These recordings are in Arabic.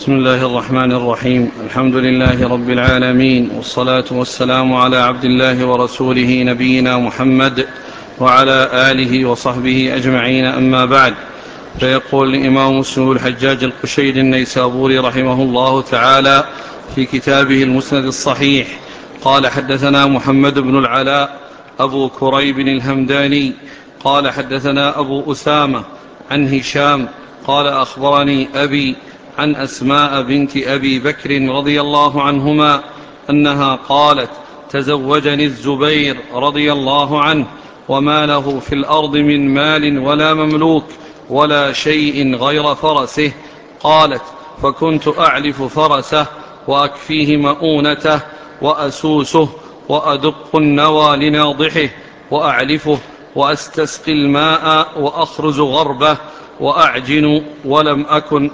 بسم الله الرحمن الرحيم. الحمد لله رب العالمين، والصلاة والسلام على عبد الله ورسوله نبينا محمد وعلى آله وصحبه أجمعين، أما بعد. فيقول الإمام مسلم الحجاج القشيري النيسابوري رحمه الله تعالى في كتابه المسند الصحيح: قال حدثنا محمد بن العلاء أبو كريب الهمداني قال حدثنا أبو أسامة عن هشام قال أخبرني أبي عن أسماء بنت أبي بكر رضي الله عنهما أنها قالت: تزوجني الزبير رضي الله عنه وما له في الأرض من مال ولا مملوك ولا شيء غير فرسه. قالت: فكنت أعلف فرسه وأكفيه مؤونته وأسوسه وأدق النوى لناضحه وأعلفه وأستسقي الماء وأخرز غربه وأعجن ولم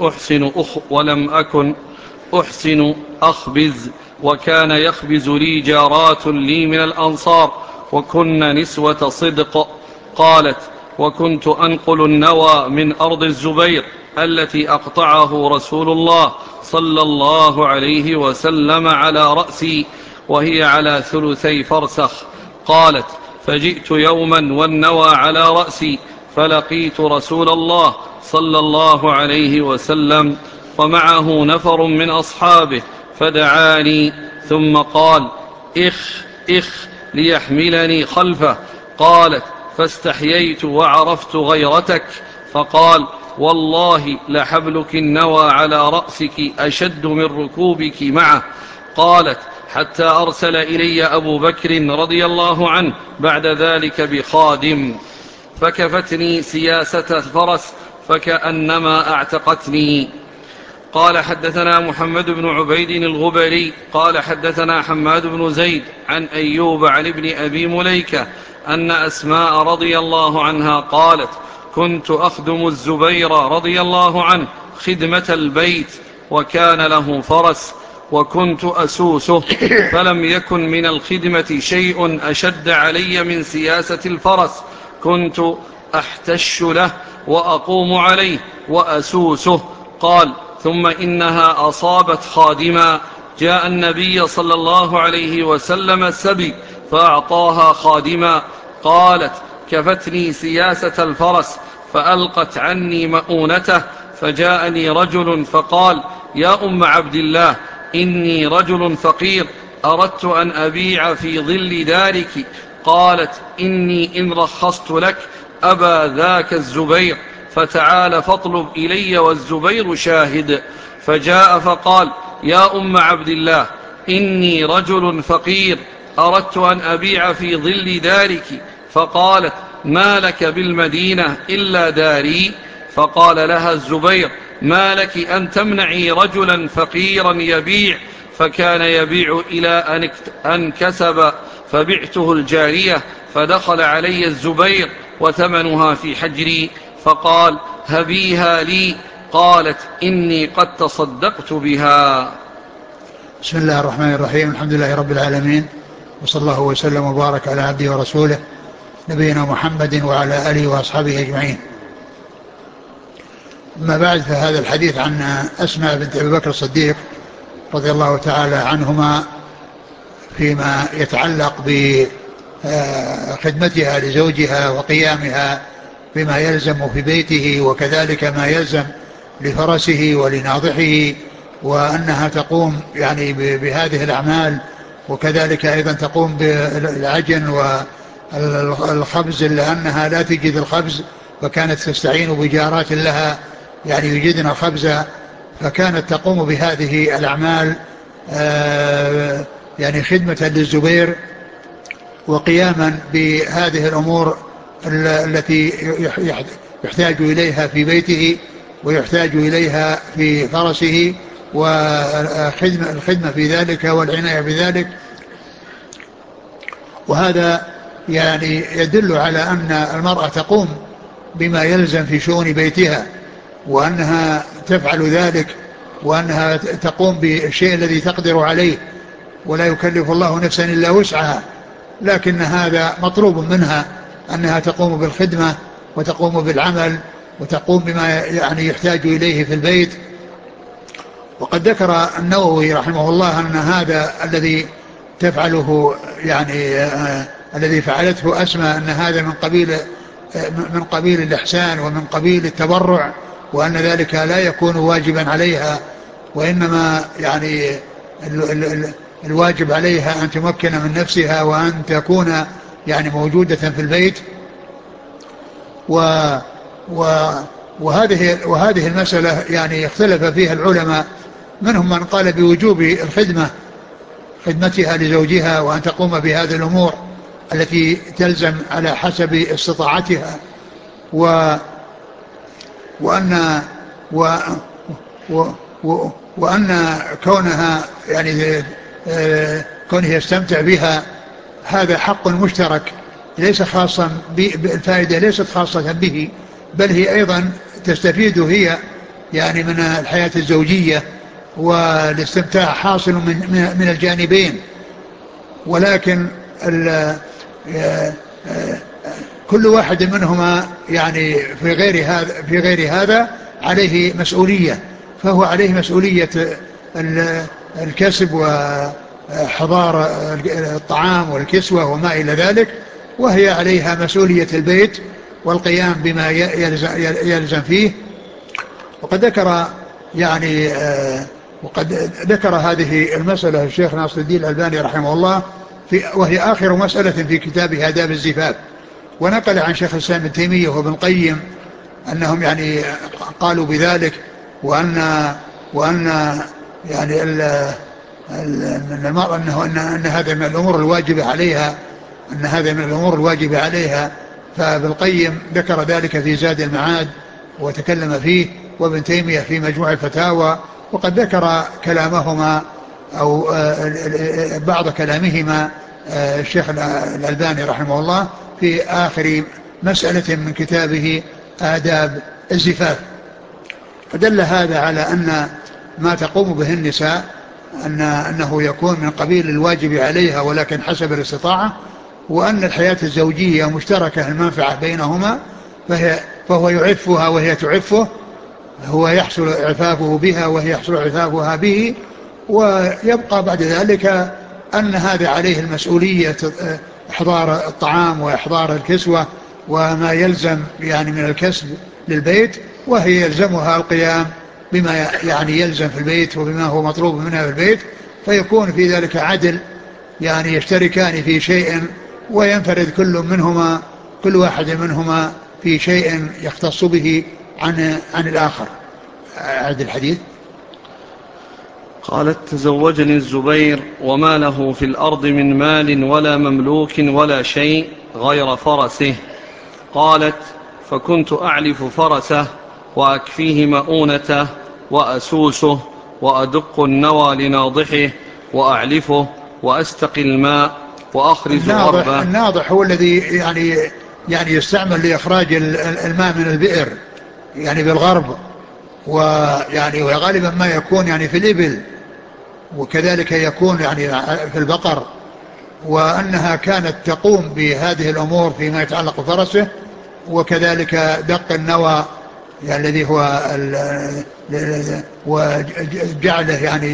أكن أحسن أخبز، وكان يخبز لي جارات لي من الأنصار وكن نسوة صدق. قالت: وكنت أنقل النوى من أرض الزبير التي أقطعه رسول الله صلى الله عليه وسلم على رأسي وهي على 3 فرسخ. قالت: فجئت يوما والنوى على رأسي فلقيت رسول الله صلى الله عليه وسلم ومعه نفر من أصحابه فدعاني ثم قال: إخ ليحملني خلفه. قالت: فاستحييت وعرفت غيرتك، فقال: والله لحبلك النوى على رأسك أشد من ركوبك معه. قالت: حتى أرسل إلي أبو بكر رضي الله عنه بعد ذلك بخادم فكفتني سياسة الفرس فكأنما أعتقتني. قال حدثنا محمد بن عبيد الغبري قال حدثنا حماد بن زيد عن أيوب عن ابن أبي مليكة أن أسماء رضي الله عنها قالت: كنت أخدم الزبير رضي الله عنه خدمة البيت وكان له فرس وكنت أسوسه، فلم يكن من الخدمة شيء أشد علي من سياسة الفرس، كنت أحتش له وأقوم عليه وأسوسه. قال: ثم إنها أصابت خادما، جاء النبي صلى الله عليه وسلم السبي فأعطاها خادما. قالت: كفتني سياسة الفرس فألقت عني مؤونته، فجاءني رجل فقال: يا أم عبد الله، إني رجل فقير أردت أن أبيع في ظل دارك. قالت: إني إن رخصت لك أبى ذاك الزبير، فتعال فاطلب إلي والزبير شاهد. فجاء فقال: يا أم عبد الله، إني رجل فقير أردت أن أبيع في ظل دارك. فقالت: ما لك بالمدينة إلا داري؟ فقال لها الزبير: ما لك أن تمنعي رجلا فقيرا يبيع؟ فكان يبيع إلى أن كسب، فبعته الجارية، فدخل علي الزبير وثمنها في حجري، فقال: هبيها لي. قالت: إني قد تصدقت بها. بسم الله الرحمن الرحيم. الحمد لله رب العالمين، وصلى الله وسلم وبارك على عبده ورسوله نبينا محمد وعلى آله وأصحابه أجمعين. أما بعد، فهذا الحديث عن أسماء بنت أبي بكر الصديق رضي الله تعالى عنهما فيما يتعلق بخدمتها لزوجها وقيامها بما يلزم في بيته، وكذلك ما يلزم لفرسه ولناضحه، وأنها تقوم يعني بهذه الأعمال، وكذلك أيضا تقوم بالعجن والخبز لأنها لا تجد الخبز، فكانت تستعين بجارات لها يعني يجدن الخبز، فكانت تقوم بهذه الأعمال يعني خدمة للزبير وقياما بهذه الأمور التي يحتاج إليها في بيته ويحتاج إليها في فرسه، والخدمة في ذلك والعناية بذلك. وهذا يعني يدل على أن المرأة تقوم بما يلزم في شؤون بيتها، وأنها تفعل ذلك، وأنها تقوم بالشيء الذي تقدر عليه، ولا يكلف الله نفسا إلا وسعها، لكن هذا مطلوب منها أنها تقوم بالخدمة وتقوم بالعمل وتقوم بما يعني يحتاج إليه في البيت. وقد ذكر النووي رحمه الله أن هذا الذي تفعله يعني الذي فعلته أسماء أن هذا من قبيل الإحسان ومن قبيل التبرع، وأن ذلك لا يكون واجبا عليها، وإنما يعني الواجب عليها أن تمكن من نفسها وأن تكون يعني موجودة في البيت. و و وهذه المسألة يعني اختلف فيها العلماء، منهم من قال بوجوب خدمتها لزوجها وأن تقوم بهذه الأمور التي تلزم على حسب استطاعتها، وأن و و و وأن كونها يعني كونه يستمتع بها هذا حق مشترك ليس خاصا بالفائدة، ليست خاصة به، بل هي أيضا تستفيد هي يعني من الحياة الزوجية، والاستمتاع حاصل من الجانبين. ولكن كل واحد منهما يعني في غير هذا عليه مسؤولية، فهو عليه مسؤولية الكسب وحضار الطعام والكسوة وما إلى ذلك، وهي عليها مسؤولية البيت والقيام بما يلزم فيه. وقد ذكر يعني وقد ذكر هذه المسألة الشيخ ناصر الدين الألباني رحمه الله وهي آخر مسألة في كتابه آداب الزفاف، ونقل عن شيخ الإسلام ابن تيمية وابن القيم أنهم يعني قالوا بذلك، وأن يعني من المرأة أن هذا من الأمور الواجبة عليها، فابن القيم ذكر ذلك في زاد المعاد وتكلم فيه، وابن تيمية في مجموع الفتاوى، وقد ذكر كلامهما أو بعض كلامهما الشيخ الألباني رحمه الله في آخر مسألة من كتابه آداب الزفاف. فدل هذا على أن ما تقوم به النساء أنه يكون من قبيل الواجب عليها ولكن حسب الاستطاعة، وأن الحياة الزوجية مشتركة المنفعة بينهما، فهو يعفها وهي تعفه، هو يحصل عفافه بها وهي يحصل عفافها به، ويبقى بعد ذلك أن هذا عليه المسؤولية إحضار الطعام وإحضار الكسوة وما يلزم يعني من الكسب للبيت، وهي يلزمها القيام بما يعني يلزم في البيت وبما هو مطلوب منها في البيت، فيكون في ذلك عدل، يعني يشتركان في شيء وينفرد كل واحد منهما في شيء يختص به عن الآخر. أعد الحديث. قالت: تزوجني الزبير وما له في الأرض من مال ولا مملوك ولا شيء غير فرسه. قالت: فكنت أعلف فرسه وأكفيه مؤونته وأسوسه وأدق النوى لناضحه وأعلفه وأستقي الماء وأخرج غربه. الناضح هو الذي يعني يستعمل لإخراج الماء من البئر يعني بالغرب، ويعني وغالبا ما يكون يعني في الإبل، وكذلك يكون يعني في البقر، وأنها كانت تقوم بهذه الأمور فيما يتعلق بفرسه، وكذلك دق النوى يعني الذي هو وجعله يعني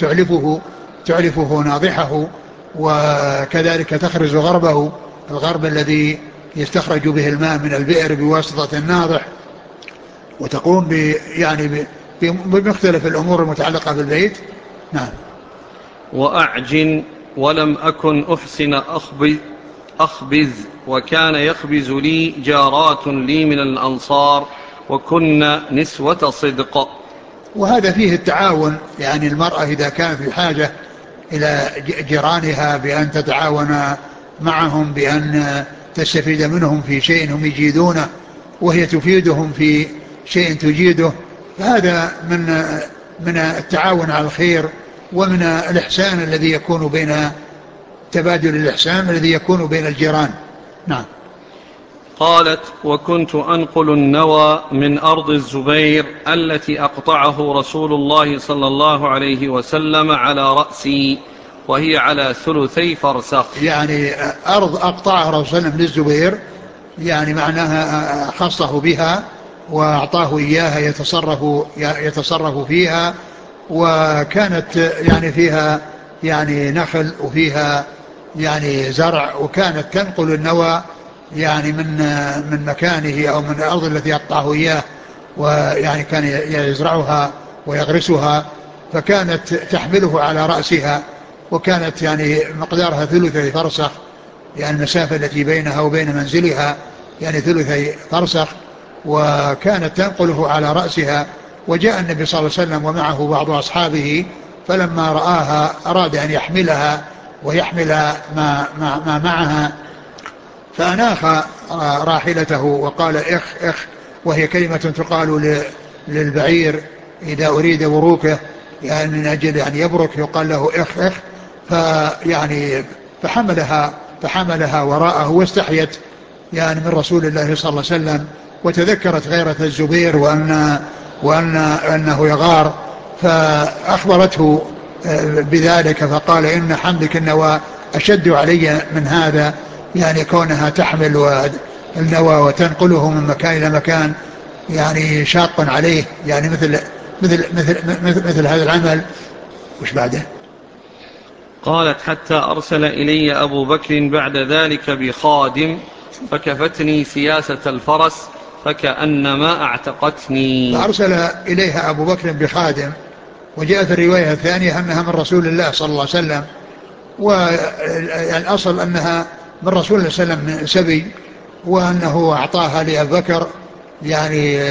تعلفه ناضحه، وكذلك تخرج غربه، الغرب الذي يستخرج به الماء من البئر بواسطة الناضح، وتقوم بمختلف الأمور المتعلقة بالبيت. نعم. وأعجن ولم أكن أحسن أخبز، وكان يخبز لي جارات لي من الأنصار وكن نسوة صدق. وهذا فيه التعاون، يعني المرأة إذا كانت بحاجة إلى جيرانها بأن تتعاون معهم بأن تستفيد منهم في شيء هم يجيدونه وهي تفيدهم في شيء تجيده، فهذا من التعاون على الخير ومن الإحسان الذي يكون بين تبادل الإحسان الذي يكون بين الجيران. نعم. قالت: وكنت أنقل النوى من أرض الزبير التي أقطعه رسول الله صلى الله عليه وسلم على رأسي، وهي على 3 فرسخ. يعني أرض أقطعها رسول الله صلى الله عليه وسلم للزبير، يعني معناها خصه بها وأعطاه إياها يتصرف فيها وكانت يعني فيها يعني نخل وفيها يعني زرع، وكانت تنقل النوى يعني من مكانه أو من الأرض التي يقطعه إياه، ويعني كان يزرعها ويغرسها، فكانت تحمله على رأسها، وكانت يعني مقدارها ثلثي فرسخ، يعني المسافة التي بينها وبين منزلها يعني ثلثي فرسخ، وكانت تنقله على رأسها. وجاء النبي صلى الله عليه وسلم ومعه بعض أصحابه، فلما رآها أراد أن يحملها ويحمل ما معها، فأناخ راحلته وقال إخ إخ، وهي كلمة تقال للبعير إذا أريد بروكه، يعني من أجل أن يبرك يقال له إخ إخ. فيعني فحملها وراءه، واستحيت يعني من رسول الله صلى الله عليه وسلم، وتذكرت غيرة الزبير وأنه يغار، فأخبرته بذلك، فقال إن حملك النوى أشد علي من هذا، يعني كونها تحمل النوى وتنقله من مكان إلى مكان يعني شاق عليه، يعني مثل هذا العمل. وش بعده؟ قالت حتى أرسل إلي أبو بكر بعد ذلك بخادم فكفتني سياسة الفرس فكأنما اعتقتني. فأرسل إليها أبو بكر بخادم، وجاءت الرواية الثانية أنها من رسول الله صلى الله عليه وسلم، والأصل أنها من رسول الله صلى الله عليه وسلم سبي، وأنه أعطاها لأبي بكر يعني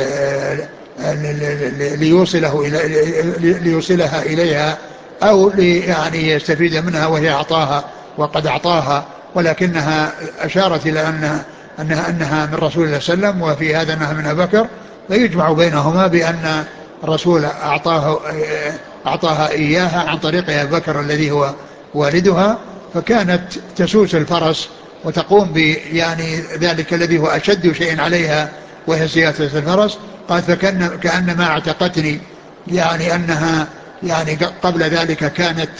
ليوصلها إليها، أو يعني يستفيد منها وهي أعطاها وقد أعطاها، ولكنها أشارت إلى أنها من رسول الله صلى الله عليه وسلم، وفي هذا أنها من أبي بكر، فيجمع بينهما بأن الرسول أعطاها إياها عن طريق أبي بكر الذي هو والدها، فكانت تسوس الفرس وتقوم يعني ذلك الذي هو أشد شيء عليها وهي سياسة الفرس. قال كأنما اعتقتني، يعني أنها يعني قبل ذلك كانت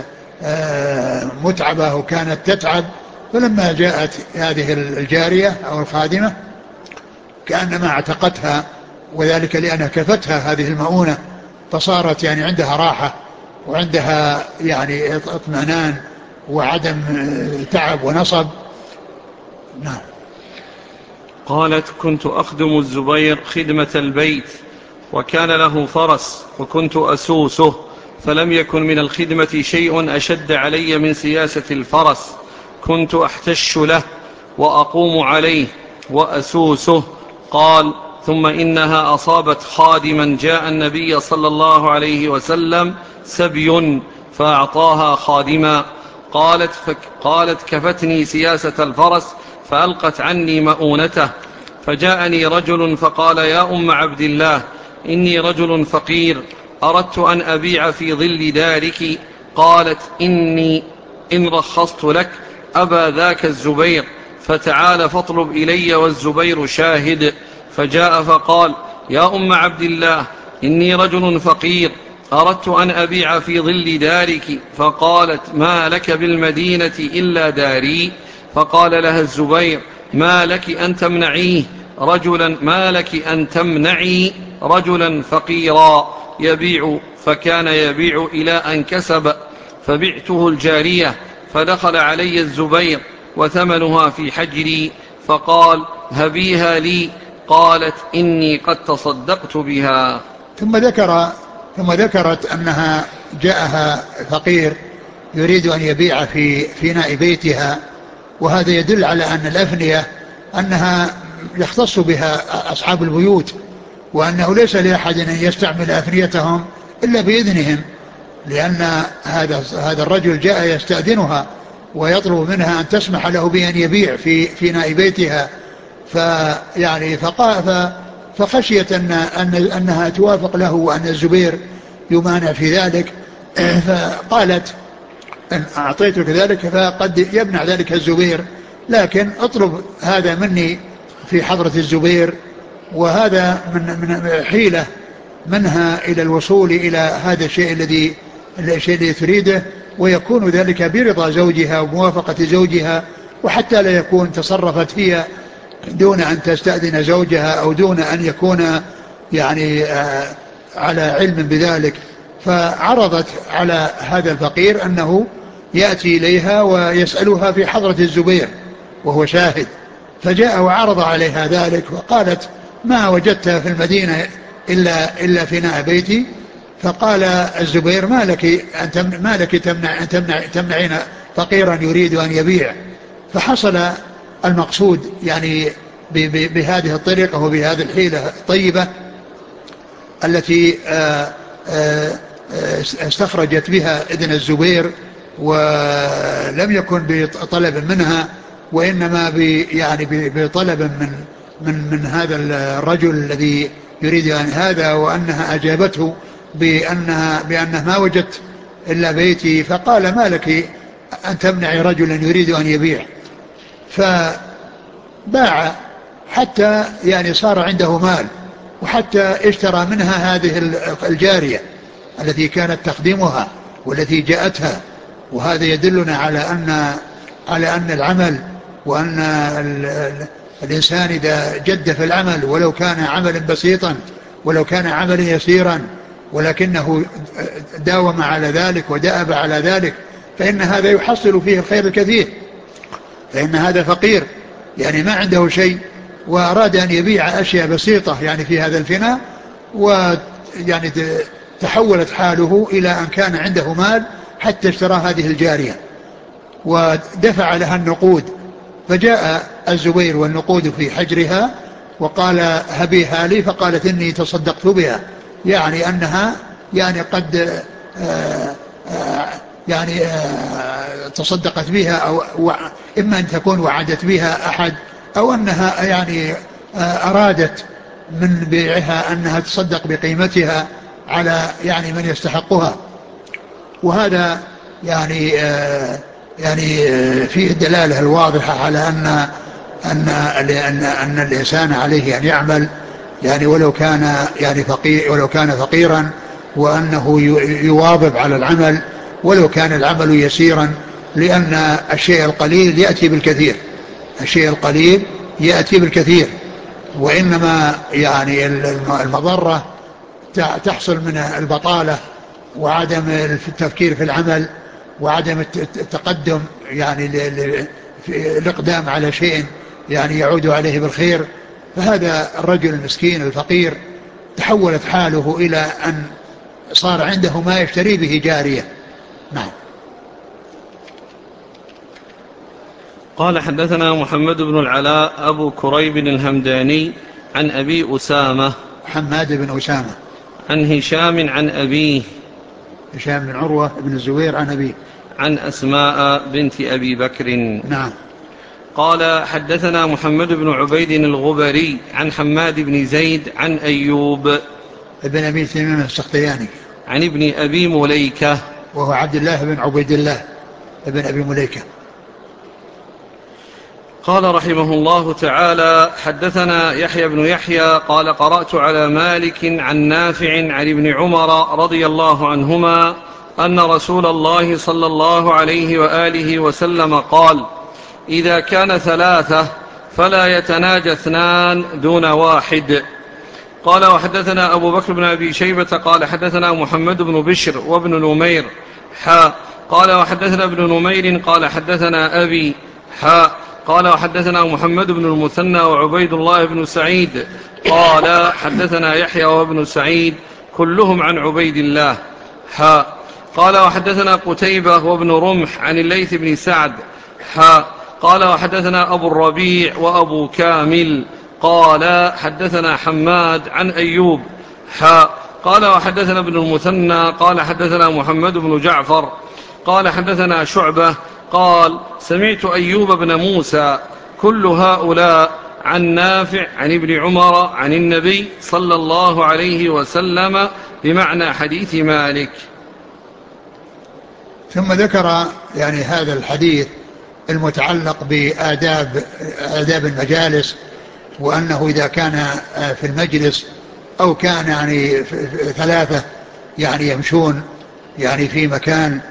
متعبة وكانت تتعب، فلما جاءت هذه الجارية أو الخادمة كأنما اعتقتها، وذلك لأنها كفتها هذه المؤونة، فصارت يعني عندها راحة وعندها يعني اطمئنان وعدم تعب ونصب. نعم. قالت كنت أخدم الزبير خدمة البيت، وكان له فرس وكنت أسوسه، فلم يكن من الخدمة شيء أشد علي من سياسة الفرس، كنت أحتش له وأقوم عليه وأسوسه. قال ثم إنها أصابت خادما جاء النبي صلى الله عليه وسلم سبي فأعطاها خادما. قالت كفتني سياسة الفرس فألقت عني مؤونته، فجاءني رجل فقال يا أم عبد الله إني رجل فقير أردت أن أبيع في ظل دارك. قالت إني إن رخصت لك أبى ذاك الزبير، فتعال فاطلب إلي والزبير شاهد. فجاء فقال يا أم عبد الله إني رجل فقير أردت أن أبيع في ظل دارك. فقالت ما لك بالمدينة إلا داري. فقال لها الزبير ما لك أن تمنعي رجلا فقيرا يبيع. فكان يبيع إلى أن كسب، فبعته الجارية، فدخل علي الزبير وثمنها في حجري، فقال هبيها لي. قالت إني قد تصدقت بها. ثم ذكرت أنها جاءها فقير يريد أن يبيع في فناء بيتها، وهذا يدل على أن الأفنية أنها يختص بها أصحاب البيوت، وأنه ليس لأحد أن يستعمل أفنيتهم إلا بإذنهم، لأن هذا الرجل جاء يستأذنها ويطلب منها أن تسمح له بأن يبيع في فناء بيتها، فيعني فخشيت أنها توافق له وأن الزبير يمانع في ذلك، فقالت إن أعطيتك ذلك فقد يمنع ذلك الزبير، لكن اطلب هذا مني في حضرة الزبير. وهذا من حيلة منها إلى الوصول إلى هذا الشيء الذي تريده، ويكون ذلك برضا زوجها وموافقة زوجها، وحتى لا يكون تصرفت هي دون أن تستأذن زوجها أو دون أن يكون يعني على علم بذلك. فعرضت على هذا الفقير أنه يأتي إليها ويسألها في حضرة الزبير وهو شاهد، فجاء وعرض عليها ذلك، وقالت ما وجدت في المدينة إلا فناء بيتي. فقال الزبير ما لك تمنعين فقيرا يريد أن يبيع. فحصل المقصود يعني بهذه الطريقة وبهذه الحيلة الطيبة التي استخرجت بها إذن الزبير، ولم يكن بطلب منها وإنما يعني بطلب من هذا الرجل الذي يريد أن هذا، وأنها أجابته بأنه ما وجدت إلا بيتي. فقال ما لك أن تمنع رجلا يريد أن يبيع. فباع حتى يعني صار عنده مال، وحتى اشترى منها هذه الجارية التي كانت تخدمها والتي جاءتها. وهذا يدلنا على أن العمل، وأن الإنسان إذا جد في العمل ولو كان عملا بسيطا ولو كان عملا يسيرا ولكنه داوم على ذلك ودأب على ذلك، فإن هذا يحصل فيه الخير الكثير. فإن هذا فقير يعني ما عنده شيء، وأراد أن يبيع أشياء بسيطة يعني في هذا الفناء، ويعني تحولت حاله إلى أن كان عنده مال حتى اشترى هذه الجارية ودفع لها النقود. فجاء الزبير والنقود في حجرها وقال هبيها لي، فقالت إني تصدقت بها، يعني أنها يعني قد يعني تصدقت بها، أو إما أن تكون وعدت بها أحد، أو أنها يعني أرادت من بيعها أنها تصدق بقيمتها على يعني من يستحقها. وهذا يعني فيه الدلالة الواضحة على أن الإنسان عليه أن يعمل يعني ولو كان فقيرا، وأنه يواظب على العمل ولو كان العمل يسيرا، لأن الشيء القليل يأتي بالكثير. وإنما يعني المضرة تحصل من البطالة وعدم التفكير في العمل وعدم التقدم يعني الإقدام على شيء يعني يعود عليه بالخير. فهذا الرجل المسكين الفقير تحولت حاله إلى أن صار عنده ما يشتري به جارية. نعم. قال حدثنا محمد بن العلاء أبو كريب الهمداني عن أبي أسامة حماد بن أسامة عن هشام عن أبيه هشام بن عروة بن الزبير عن أبيه عن أسماء بنت أبي بكر. نعم. قال حدثنا محمد بن عبيد الغبري عن حماد بن زيد عن أيوب ابن أبي تميم السختياني عن ابن أبي مليكة وهو عبد الله بن عبيد الله ابن أبي مليكة. قال رحمه الله تعالى حدثنا يحيى بن يحيى قال قرأت على مالك عن نافع عن ابن عمر رضي الله عنهما أن رسول الله صلى الله عليه وآله وسلم قال إذا كان ثلاثة فلا يتناجى اثنان دون واحد. قال وحدثنا أبو بكر بن أبي شيبة قال حدثنا محمد بن بشر وابن نمير قال وحدثنا ابن نمير قال حدثنا أبي قال وحدثنا محمد بن المثنى وعبيد الله بن سعيد قال حدثنا يحيى وابن سعيد كلهم عن عبيد الله قال وحدثنا قتيبة وابن رمح عن الليث بن سعد قال وحدثنا أبو الربيع وأبو كامل قال حدثنا حماد عن أيوب قال وحدثنا ابن المثنى قال حدثنا محمد بن جعفر قال حدثنا شعبة قال سمعت أيوب بن موسى كل هؤلاء عن نافع عن ابن عمر عن النبي صلى الله عليه وسلم بمعنى حديث مالك. ثم ذكر يعني هذا الحديث المتعلق بآداب المجالس، وأنه إذا كان في المجلس أو كان يعني ثلاثة يعني يمشون يعني في مكان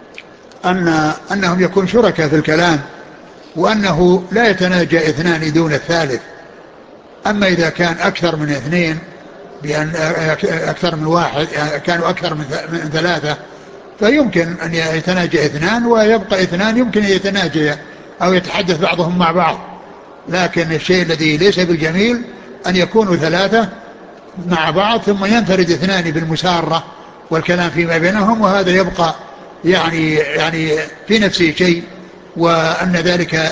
أنهم يكون شركاء في الكلام، وأنه لا يتناجى اثنان دون الثالث. أما إذا كان أكثر من اثنين بأن أكثر من واحد، كانوا أكثر من ثلاثة، فيمكن أن يتناجى اثنان ويبقى اثنان يمكن أن يتناجى أو يتحدث بعضهم مع بعض. لكن الشيء الذي ليس بالجميل أن يكونوا ثلاثة مع بعض ثم ينفرد اثنان بالمسارة والكلام فيما بينهم، وهذا يبقى يعني في نفسه شيء، وأن ذلك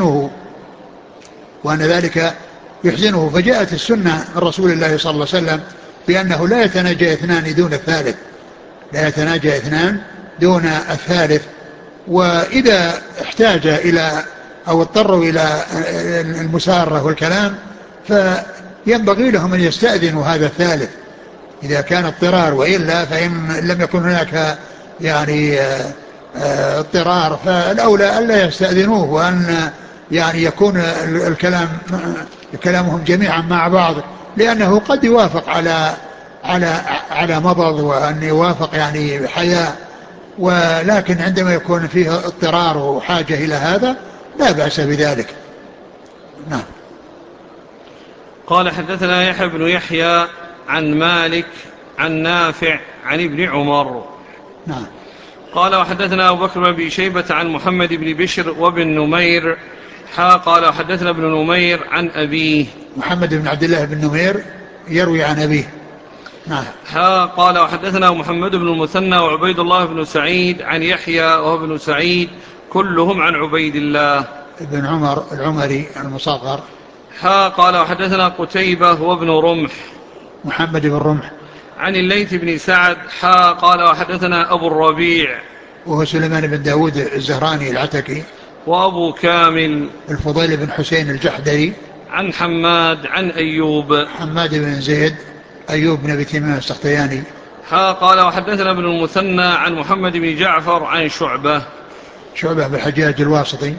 يحزنه. فجاءت السنة من رسول الله صلى الله عليه وسلم بأنه لا يتناجى اثنان دون الثالث، لا يتناجى اثنان دون الثالث. وإذا احتاج إلى أو اضطروا إلى المسارة والكلام فينبغي لهم أن يستأذنوا هذا الثالث إذا كان اضطرار، وإلا فإن لم يكن هناك يعني اضطرار فالأولى ألا يستأذنوه، وأن يعني يكون كلامهم جميعا مع بعض، لأنه قد يوافق على مضض، وأن يوافق يعني حياء، ولكن عندما يكون فيه اضطرار وحاجة إلى هذا لا بأس بذلك. نعم. قال حدثنا يحيى بن يحيى عن مالك عن نافع عن ابن عمر. نعم. قال وحدثنا أبو بكر بن أبي شيبة عن محمد بن بشر وابن نمير قال وحدثنا ابن نمير عن أبيه. محمد بن عبد الله بن نمير يروي عن أبيه. نعم. قال وحدثنا محمد بن المثنى وعبيد الله بن سعيد عن يحيى وابن سعيد كلهم عن عبيد الله ابن عمر العمري المصغر. قال وحدثنا قتيبة وابن رمح محمد بن رمح عن الليث بن سعد قال وحدثنا أبو الربيع وهو سليمان بن داود الزهراني العتكي، وأبو كامل الفضيل بن حسين الجحدري، عن حماد عن أيوب حماد بن زيد أيوب بن أبي تميم السختياني. قال وحدثنا ابن المثنى عن محمد بن جعفر عن شعبة بالحجاج الواسطي.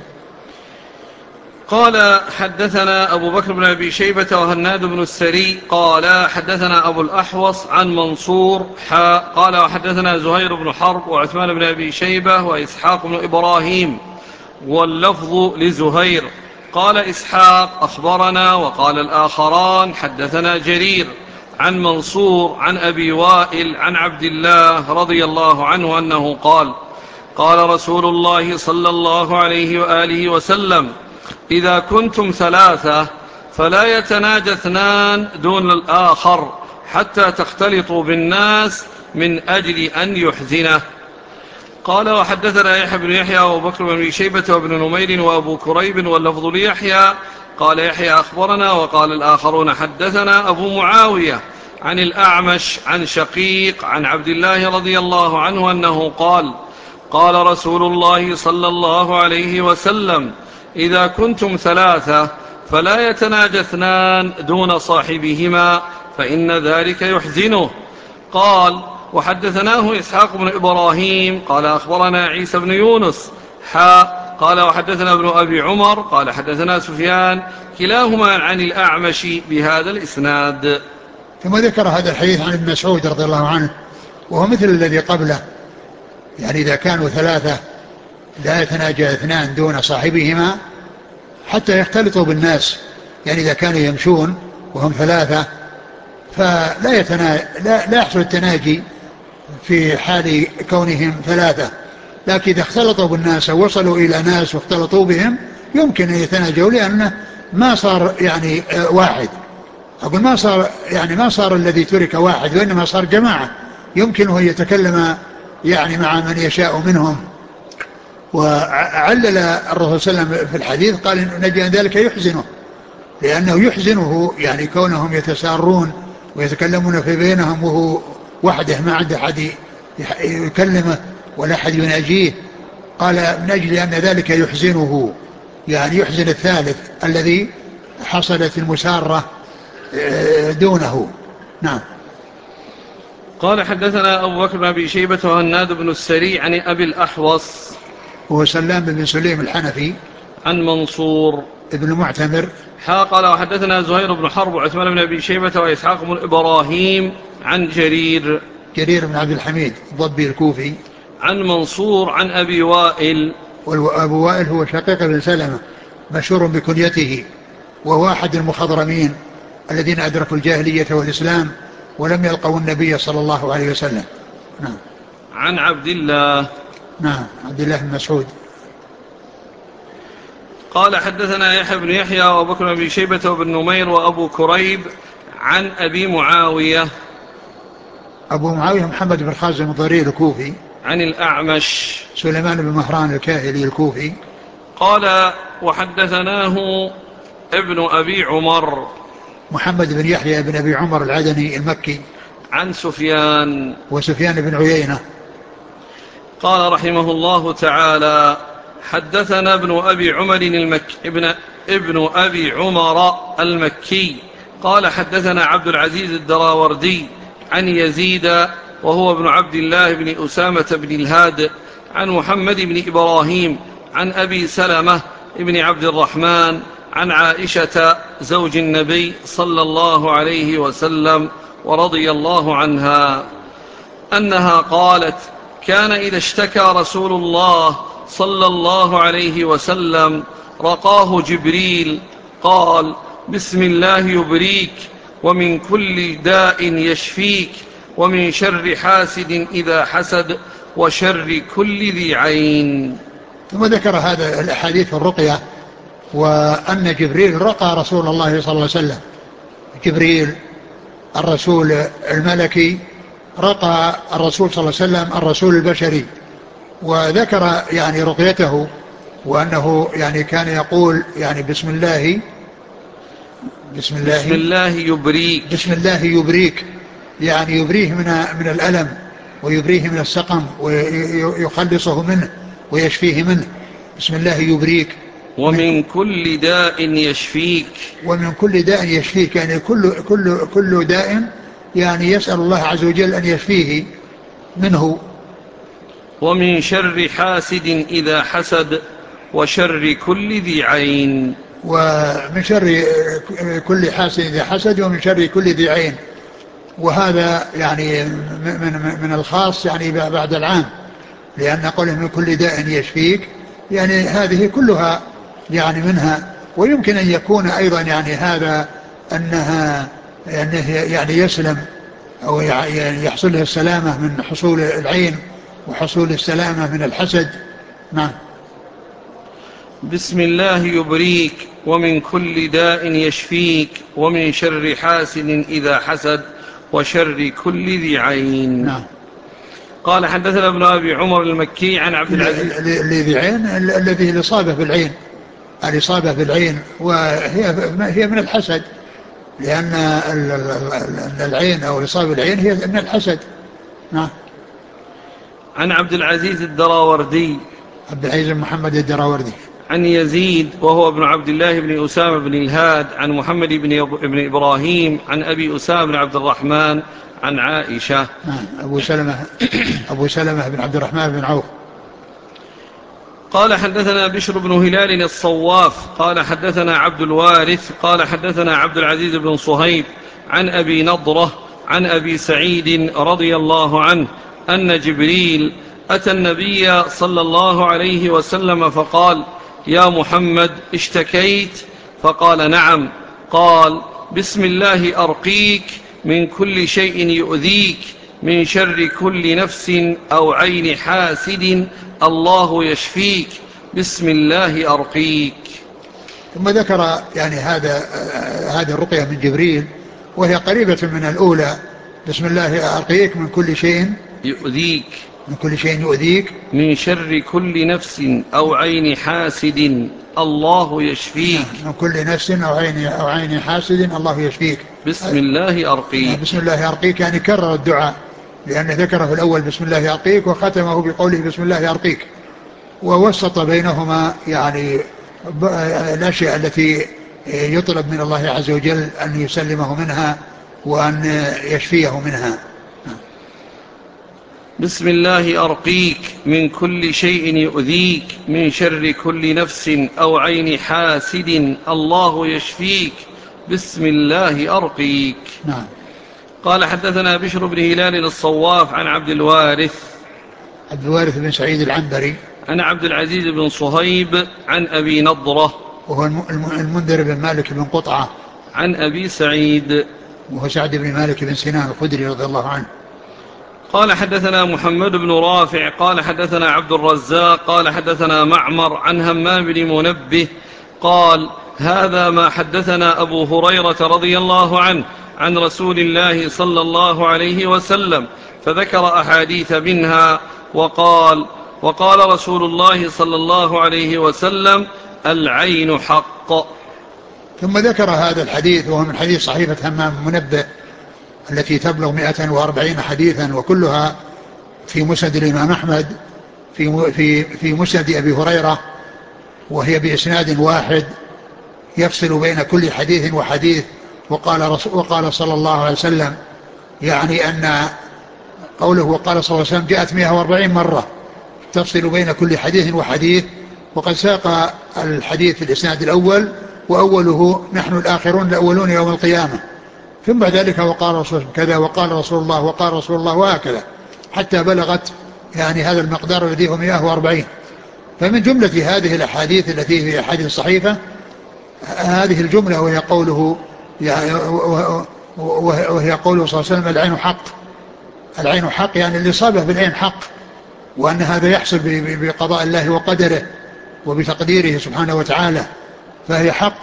قال حدثنا أبو بكر بن أبي شيبة وهناد بن السري قال حدثنا أبو الأحوص عن منصور قال وحدثنا زهير بن حرب وعثمان بن أبي شيبة وإسحاق بن إبراهيم واللفظ لزهير قال إسحاق أخبرنا، وقال الآخران حدثنا جرير عن منصور عن أبي وائل عن عبد الله رضي الله عنه أنه قال قال رسول الله صلى الله عليه وآله وسلم إذا كنتم ثلاثة فلا يتناجى اثنان دون الآخر حتى تختلطوا بالناس من أجل أن يحزنه. قال وحدثنا يحيى بن يحيى وأبو بكر بن شيبة وابن نمير وأبو كريب واللفظ ليحيى قال يحيى أخبرنا، وقال الآخرون حدثنا أبو معاوية عن الأعمش عن شقيق عن عبد الله رضي الله عنه أنه قال قال رسول الله صلى الله عليه وسلم إذا كنتم ثلاثة فلا يتناجى اثنان دون صاحبهما فإن ذلك يحزنه. قال وحدثناه إسحاق بن إبراهيم قال أخبرنا عيسى بن يونس قال وحدثنا ابن أبي عمر قال حدثنا سفيان كلاهما عن الأعمش بهذا الإسناد. ثم ذكر هذا الحديث عن ابن مسعود رضي الله عنه وهو مثل الذي قبله، يعني إذا كانوا ثلاثة لا يتناجى اثنان دون صاحبهما حتى يختلطوا بالناس، يعني إذا كانوا يمشون وهم ثلاثة فلا لا يحصل التناجي في حال كونهم ثلاثة، لكن إذا اختلطوا بالناس أو وصلوا إلى ناس واختلطوا بهم يمكن أن يتناجوا، لأنه ما صار يعني واحد، أقول ما صار الذي ترك واحد، وإنما صار جماعة يمكنه أن يتكلم يعني مع من يشاء منهم. وعلل الرسول صلى الله عليه وسلم في الحديث قال إن نجي أن ذلك يحزنه، لأنه يحزنه يعني كونهم يتسارون ويتكلمون في بينهم وهو وحده ما عنده أحد يكلمه ولا أحد يناجيه. قال من أجل أن ذلك يحزنه، يعني يحزن الثالث الذي حصلت المسارة دونه. نعم. قال حدثنا أبو بكر بن أبي شيبة وهناد بن السري عن أبي الأحوص هو سلام بن سليم الحنفي عن منصور ابن معتمر قال وحدثنا زهير بن حرب وعثمان بن أبي شيبة وإسحاق بن إبراهيم عن جرير بن عبد الحميد الضبي الكوفي عن منصور عن أبي وائل، وأبو وائل هو شقيق بن سلمة مشهور بكنيته، وهو أحد المخضرمين الذين أدركوا الجاهلية والإسلام ولم يلقوا النبي صلى الله عليه وسلم. نعم. عن عبد الله. نعم، عبد الله بن مسعود. قال حدثنا يحيى بن يحيى وأبو بكر بن شيبة وابن نمير وأبو كريب عن أبي معاوية. أبو معاوية محمد بن خازم الضرير الكوفي. عن الأعمش سليمان بن مهران الكاهلي الكوفي. قال وحدثناه ابن أبي عمر محمد بن يحيى بن أبي عمر العدني المكي. عن سفيان وسفيان بن عيينة. قال رحمه الله تعالى حدثنا ابن أبي عمر المكي قال حدثنا عبد العزيز الدراوردي عن يزيد وهو ابن عبد الله بن أسامة بن الهاد عن محمد بن إبراهيم عن أبي سلمة بن عبد الرحمن عن عائشة زوج النبي صلى الله عليه وسلم ورضي الله عنها أنها قالت كان إذا اشتكى رسول الله صلى الله عليه وسلم رقاه جبريل قال بسم الله يبريك ومن كل داء يشفيك ومن شر حاسد إذا حسد وشر كل ذي عين. ثم ذكر هذا الأحاديث الرقية وأن جبريل رقى رسول الله صلى الله عليه وسلم. جبريل الرسول الملكي رقى الرسول صلى الله عليه وسلم الرسول البشري، وذكر يعني رقيته وأنه يعني كان يقول يعني بسم الله يبريك، بسم الله يبريك، يعني يبريه من الألم ويبريه من السقم ويخلصه منه ويشفيه منه. بسم الله يبريك ومن كل داء يشفيك، ومن كل داء يشفيك، يعني كل داء يعني يسأل الله عز وجل أن يشفيه منه. ومن شر حاسد إذا حسد وشر كل ذي عين، ومن شر كل حاسد إذا حسد ومن شر كل ذي عين. وهذا يعني من الخاص يعني بعد العام، لأن قوله من كل داء يشفيك يعني هذه كلها يعني منها. ويمكن أن يكون أيضا يعني هذا أنها يعني يسلم أو يعني يحصل له السلامة من حصول العين وحصول السلامة من الحسد. نعم. بسم الله يبريك ومن كل داء يشفيك ومن شر حاسد إذا حسد وشر كل ذي عين. نعم. قال حدثنا ابن أبي عمر المكي عن عبد العزيز. الذي عين الذي الإصابة بالعين، الإصابة بالعين، وهي من الحسد، لأن العين أو الإصابة بالعين هي من الحسد. نعم. عن عبد العزيز الدراوردي، عبد العزيز محمد الدراوردي. عن يزيد وهو ابن عبد الله بن أسامة بن الهاد عن محمد بن إبراهيم عن أبي أسامة بن عبد الرحمن عن عائشة. أبو سلمة بن عبد الرحمن بن عوف. قال حدثنا بشر بن هلال الصواف قال حدثنا عبد الوارث قال حدثنا عبد العزيز بن صهيب عن أبي نضرة عن أبي سعيد رضي الله عنه أن جبريل أتى النبي صلى الله عليه وسلم فقال يا محمد اشتكيت؟ فقال نعم. قال بسم الله أرقيك من كل شيء يؤذيك من شر كل نفس أو عين حاسد الله يشفيك بسم الله أرقيك. ثم ذكر يعني هذه الرقية من جبريل وهي قريبة من الأولى. بسم الله أرقيك من كل شيء يؤذيك، من كل شيء يؤذيك من شر كل نفس أو عين حاسد الله يشفيك، من كل نفس أو عين حاسد الله يشفيك بسم الله أرقيك. بسم الله أرقيك يعني كرر الدعاء، لأنه ذكره في الأول بسم الله أرقيك وختمه بقوله بسم الله أرقيك، ووسط بينهما يعني الأشياء التي يطلب من الله عز وجل أن يسلمه منها وأن يشفيه منها. بسم الله أرقيك من كل شيء يؤذيك من شر كل نفس أو عين حاسد الله يشفيك بسم الله أرقيك. نعم. قال حدثنا بشر بن هلال الصواف عن عبد الوارث بن سعيد العنبري عن عبد العزيز بن صهيب عن أبي نضرة وهو المنذر بن مالك بن قطعة عن أبي سعيد وهو سعد بن مالك بن سنان الخدري رضي الله عنه. قال حدثنا محمد بن رافع قال حدثنا عبد الرزاق قال حدثنا معمر عن همام بن منبه قال هذا ما حدثنا أبو هريرة رضي الله عنه عن رسول الله صلى الله عليه وسلم، فذكر أحاديث منها وقال رسول الله صلى الله عليه وسلم العين حق. ثم ذكر هذا الحديث وهو من حديث صحيفة همام بن منبه التي تبلغ 140 حديثا، وكلها في مسند الإمام أحمد في مسند أبي هريرة، وهي بإسناد واحد يفصل بين كل حديث وحديث. وقال صلى الله عليه وسلم، يعني أن قوله وقال صلى الله عليه وسلم جاءت 140 مرة تفصل بين كل حديث وحديث. وقد ساق الحديث في الإسناد الأول وأوله نحن الآخرون الأولون يوم القيامة، ثم بعد ذلك وقال رسول كذا وقال رسول الله وقال رسول الله وهكذا حتى بلغت يعني هذا المقدار الذي هو 140. فمن جملة هذه الأحاديث التي في أحاديث الصحيفة هذه الجملة، وهي قوله صلى الله عليه وسلم العين حق. العين حق يعني الإصابة بالعين حق، وأن هذا يحصل بقضاء الله وقدره وبتقديره سبحانه وتعالى، فهي حق.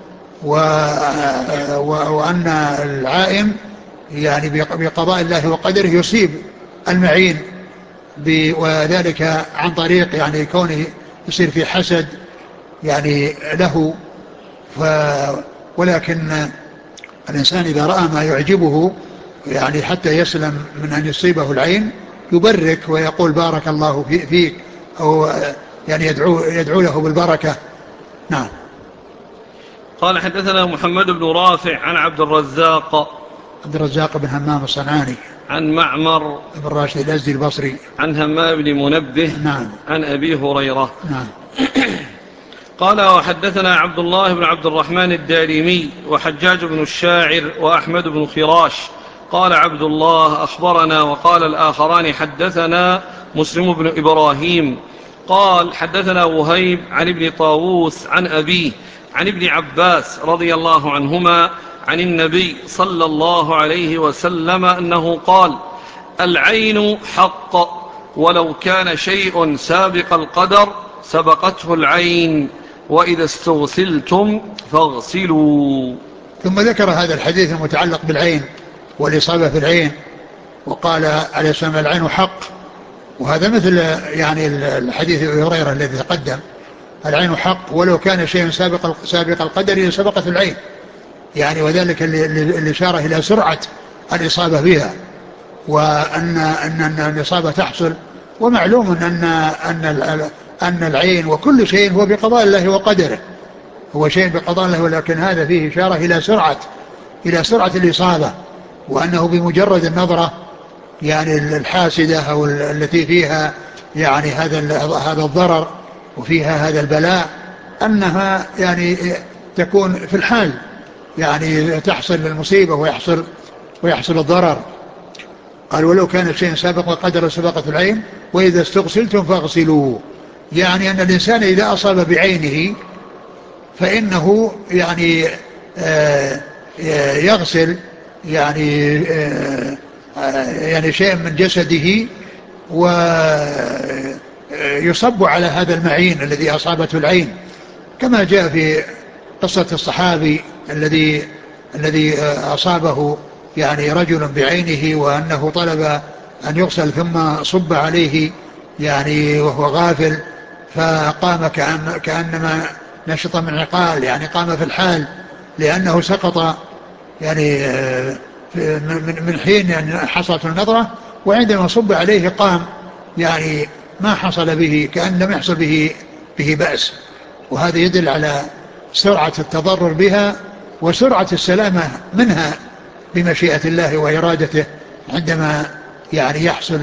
وأن العائن يعني بقضاء الله وقدره يصيب المعين، وذلك عن طريق يعني كونه يصير في حسد يعني له. ولكن الإنسان إذا رأى ما يعجبه يعني حتى يسلم من أن يصيبه العين يبرك ويقول بارك الله فيك، أو يعني يدعو له بالبركة. نعم. قال حدثنا محمد بن رافع عن عبد الرزاق بن همام الصنعاني عن معمر بن راشد الأزدي البصري عن همام بن منبه نعم عن أبي هريرة نعم. قال وحدثنا عبد الله بن عبد الرحمن الدارمي وحجاج بن الشاعر وأحمد بن خراش قال عبد الله أخبرنا، وقال الآخران حدثنا مسلم بن إبراهيم قال حدثنا وهيب عن ابن طاووس عن أبيه عن ابن عباس رضي الله عنهما عن النبي صلى الله عليه وسلم أنه قال العين حق، ولو كان شيء سابق القدر سبقته العين، وإذا استغسلتم فاغسلوا. ثم ذكر هذا الحديث المتعلق بالعين والإصابة في العين، وقال عليه السلام العين حق. وهذا مثل يعني الحديث أبي هريرة الذي تقدم، العين حق ولو كان شيء سابق القدر سبقت العين، يعني وذلك الإشارة إلى سرعة الإصابة بها، وأن الإصابة تحصل. ومعلوم أن العين وكل شيء هو بقضاء الله وقدره، هو شيء بقضاء الله، ولكن هذا فيه إشارة إلى سرعة الإصابة، وأنه بمجرد النظرة يعني الحاسدة أو التي فيها يعني هذا الضرر وفيها هذا البلاء، أنها يعني تكون في الحال يعني تحصل المصيبة ويحصل الضرر. قال ولو كان شيء سابق وقدر سبقت العين، وإذا استغسلتم فاغسلوا، يعني أن الإنسان إذا أصاب بعينه فإنه يعني يغسل يعني شيء من جسده ويصب على هذا المعين الذي أصابته العين، كما جاء في قصة الصحابي الذي أصابه يعني رجل بعينه، وأنه طلب أن يغسل ثم صب عليه يعني وهو غافل، فقام كأنما نشط من عقال، يعني قام في الحال لأنه سقط يعني من حين يعني حصلت النظرة، وعندما صب عليه قام يعني ما حصل به كأن لم يحصل به بأس. وهذا يدل على سرعة التضرر بها وسرعة السلامة منها بمشيئة الله وإرادته عندما يعني يحصل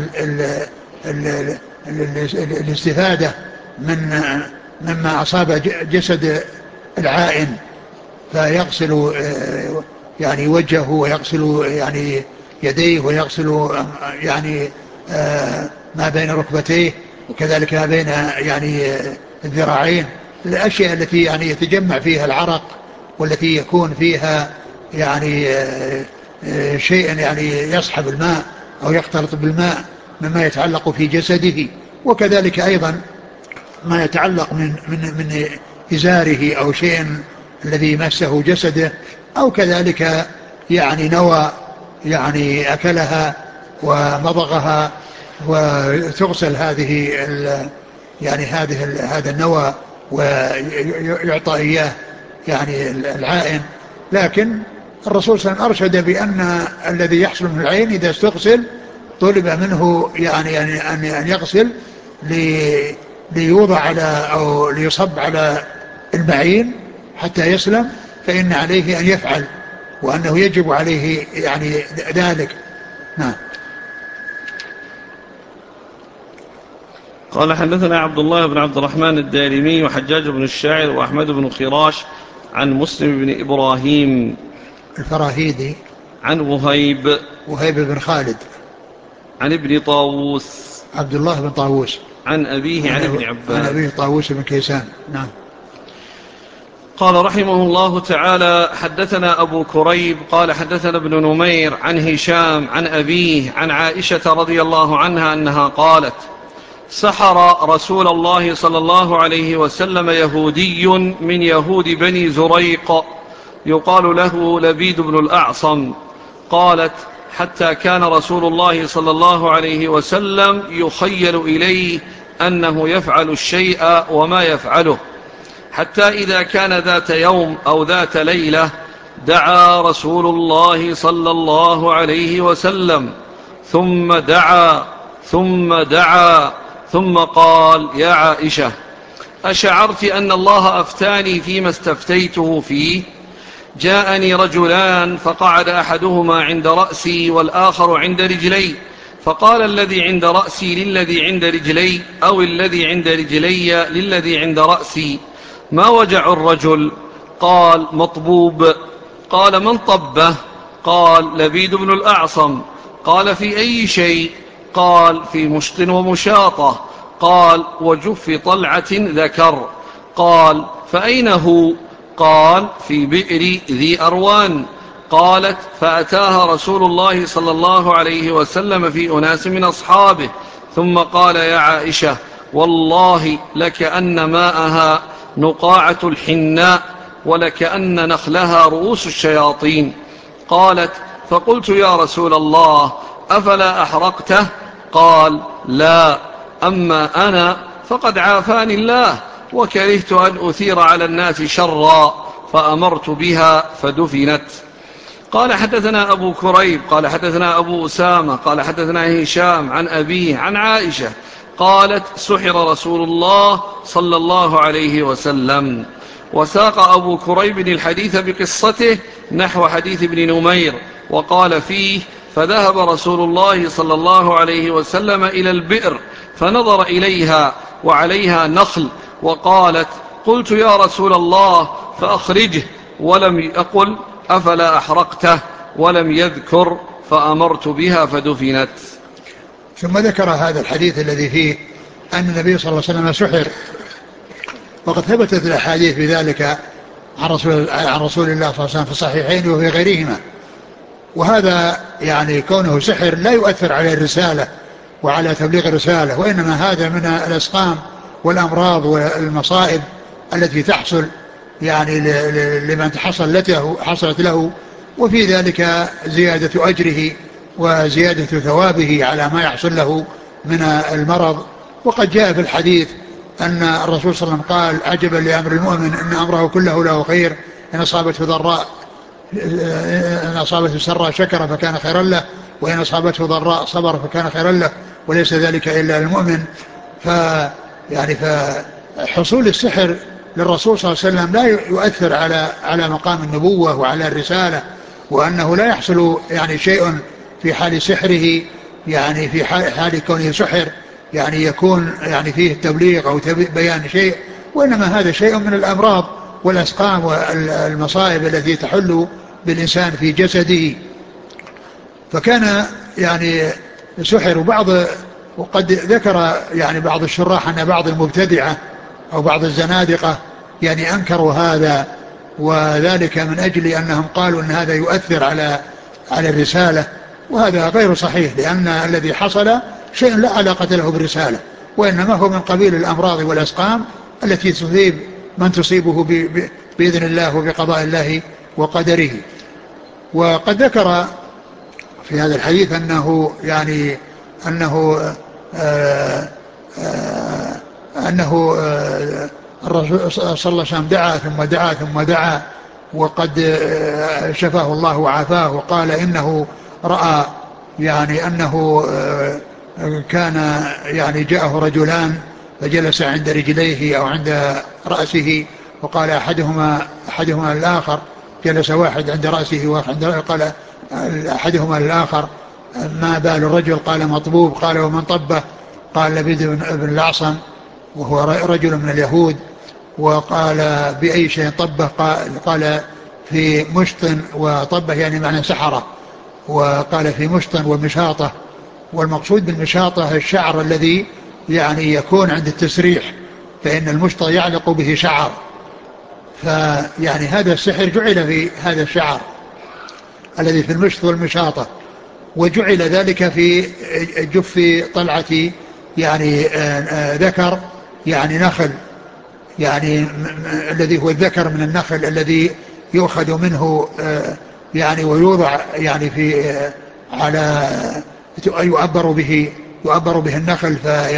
الاستفادة مما أصاب جسد العائن، فيغسل يعني وجهه ويغسل يعني يديه ويغسل يعني ما بين ركبتيه، وكذلك ما بين يعني الذراعين، الأشياء التي يعني يتجمع فيها العرق والتي يكون فيها يعني شيئا يعني يصحب الماء أو يختلط بالماء مما يتعلق في جسده، وكذلك أيضا ما يتعلق من إزاره أو شيء الذي مسه جسده، أو كذلك يعني نوى يعني أكلها ومضغها وتغسل هذه يعني هذا النوى ويعطى إياه يعني العائن. لكن الرسول صلى الله عليه وسلم أرشد بأن الذي يحصل من العين إذا استغسل طلب منه يعني أن يغسل ليوضع على أو ليصب على المعين حتى يسلم، فإن عليه أن يفعل، وأنه يجب عليه يعني ذلك. نعم. قال حدثنا عبد الله بن عبد الرحمن الدارمي وحجاج بن الشاعر وأحمد بن خراش عن مسلم بن إبراهيم الفراهيدي عن وهيب بن خالد عن ابن طاووس عبد الله بن طاووس عن أبيه عن ابن عن عباس. أبيه طاووس بن كيسان. نعم. قال رحمه الله تعالى حدثنا أبو كريب قال حدثنا ابن نمير عن هشام عن أبيه عن عائشة رضي الله عنها أنها قالت سحر رسول الله صلى الله عليه وسلم يهودي من يهود بني زريق يقال له لبيد بن الأعصم. قالت حتى كان رسول الله صلى الله عليه وسلم يخيل إليه أنه يفعل الشيء وما يفعله، حتى إذا كان ذات يوم أو ذات ليلة دعا رسول الله صلى الله عليه وسلم ثم دعا ثم قال يا عائشة أشعرت أن الله أفتاني فيما استفتيته فيه؟ جاءني رجلان فقعد أحدهما عند رأسي والآخر عند رجلي، فقال الذي عند رأسي للذي عند رجلي أو الذي عند رجلي للذي عند رأسي ما وجع الرجل؟ قال مطبوب. قال من طبه؟ قال لبيد بن الأعصم. قال في أي شيء؟ قال في مشط ومشاطة. قال وجف طلعة ذكر. قال فأين هو؟ قال في بئر ذي أروان. قالت فأتاها رسول الله صلى الله عليه وسلم في أناس من أصحابه ثم قال يا عائشة والله لكأن ماءها نقاعة الحناء ولكأن نخلها رؤوس الشياطين. قالت فقلت يا رسول الله أفلا أحرقته؟ قال لا، أما أنا فقد عافاني الله وكرهت أن أثير على الناس شرا فأمرت بها فدفنت. قال حدثنا أبو كريب قال حدثنا أبو أسامة قال حدثنا هشام عن أبيه عن عائشة قالت سحر رسول الله صلى الله عليه وسلم. وساق أبو كريب الحديث بقصته نحو حديث ابن نمير وقال فيه فذهب رسول الله صلى الله عليه وسلم إلى البئر فنظر إليها وعليها نخل وقالت قلت يا رسول الله فأخرجه ولم يقل أفلا أحرقته ولم يذكر فأمرت بها فدفنت. ثم ذكر هذا الحديث الذي فيه أن النبي صلى الله عليه وسلم سحر، وقد ثبتت الأحاديث بذلك عن رسول الله صلى الله عليه وسلم في الصحيحين وفي غيرهما. وهذا يعني كونه سحر لا يؤثر على الرسالة وعلى تبليغ الرسالة، وإنما هذا من الأسقام والأمراض والمصائب التي تحصل يعني لمن حصلت له، وفي ذلك زيادة أجره وزيادة ثوابه على ما يحصل له من المرض. وقد جاء في الحديث أن الرسول صلى الله عليه وسلم قال عجبا لأمر المؤمن إن أمره كله له خير، إن أصابته سراء شكر فكان خيرا له، وإن أصابته ضراء صبر فكان خيرا له، وليس ذلك إلا للمؤمن. فحصول السحر للرسول صلى الله عليه وسلم لا يؤثر على مقام النبوة وعلى الرسالة، وأنه لا يحصل يعني شيء في حال سحره، يعني في حال كونه سحر يعني يكون يعني فيه التبليغ أو بيان شيء، وإنما هذا شيء من الأمراض والأسقام والمصائب التي تحل بالإنسان في جسده. فكان يعني سحر وقد ذكر يعني بعض الشراح أن بعض المبتدعة أو بعض الزنادقة يعني أنكروا هذا، وذلك من أجل أنهم قالوا أن هذا يؤثر على الرسالة، وهذا غير صحيح، لأن الذي حصل شيء لا علاقة له بالرسالة، وإنما هو من قبيل الأمراض والأسقام التي تصيب من تصيبه بإذن الله وبقضاء الله وقدره. وقد ذكر في هذا الحديث أنه آه أنه الرسول صلى الله عليه وسلم دعا ثم دعا ثم دعا، وقد شفاه الله وعافاه، وقال إنه رأى أنه كان جاءه رجلان فجلس عند رجليه أو عند رأسه، وقال أحدهما الآخر، جلس واحد عند رأسه وواحد عند رأسه، قال أحدهما الآخر ما بال الرجل؟ قال مطبوب. قال ومن طبه؟ قال لبيد بن الأعصم وهو رجل من اليهود. وقال بأي شيء طبه؟ قال في مشط وطبه، يعني معنى سحرة. وقال في مشط ومشاطة، والمقصود بالمشاطة الشعر الذي يكون عند التسريح، فإن المشط يعلق به شعر، هذا السحر جعل في هذا الشعر الذي في المشط والمشاطة، وجعل ذلك في جف طلعة ذكر نخل، الذي هو الذكر من النخل الذي يؤخذ منه ويوضع في على يؤبر به النخل،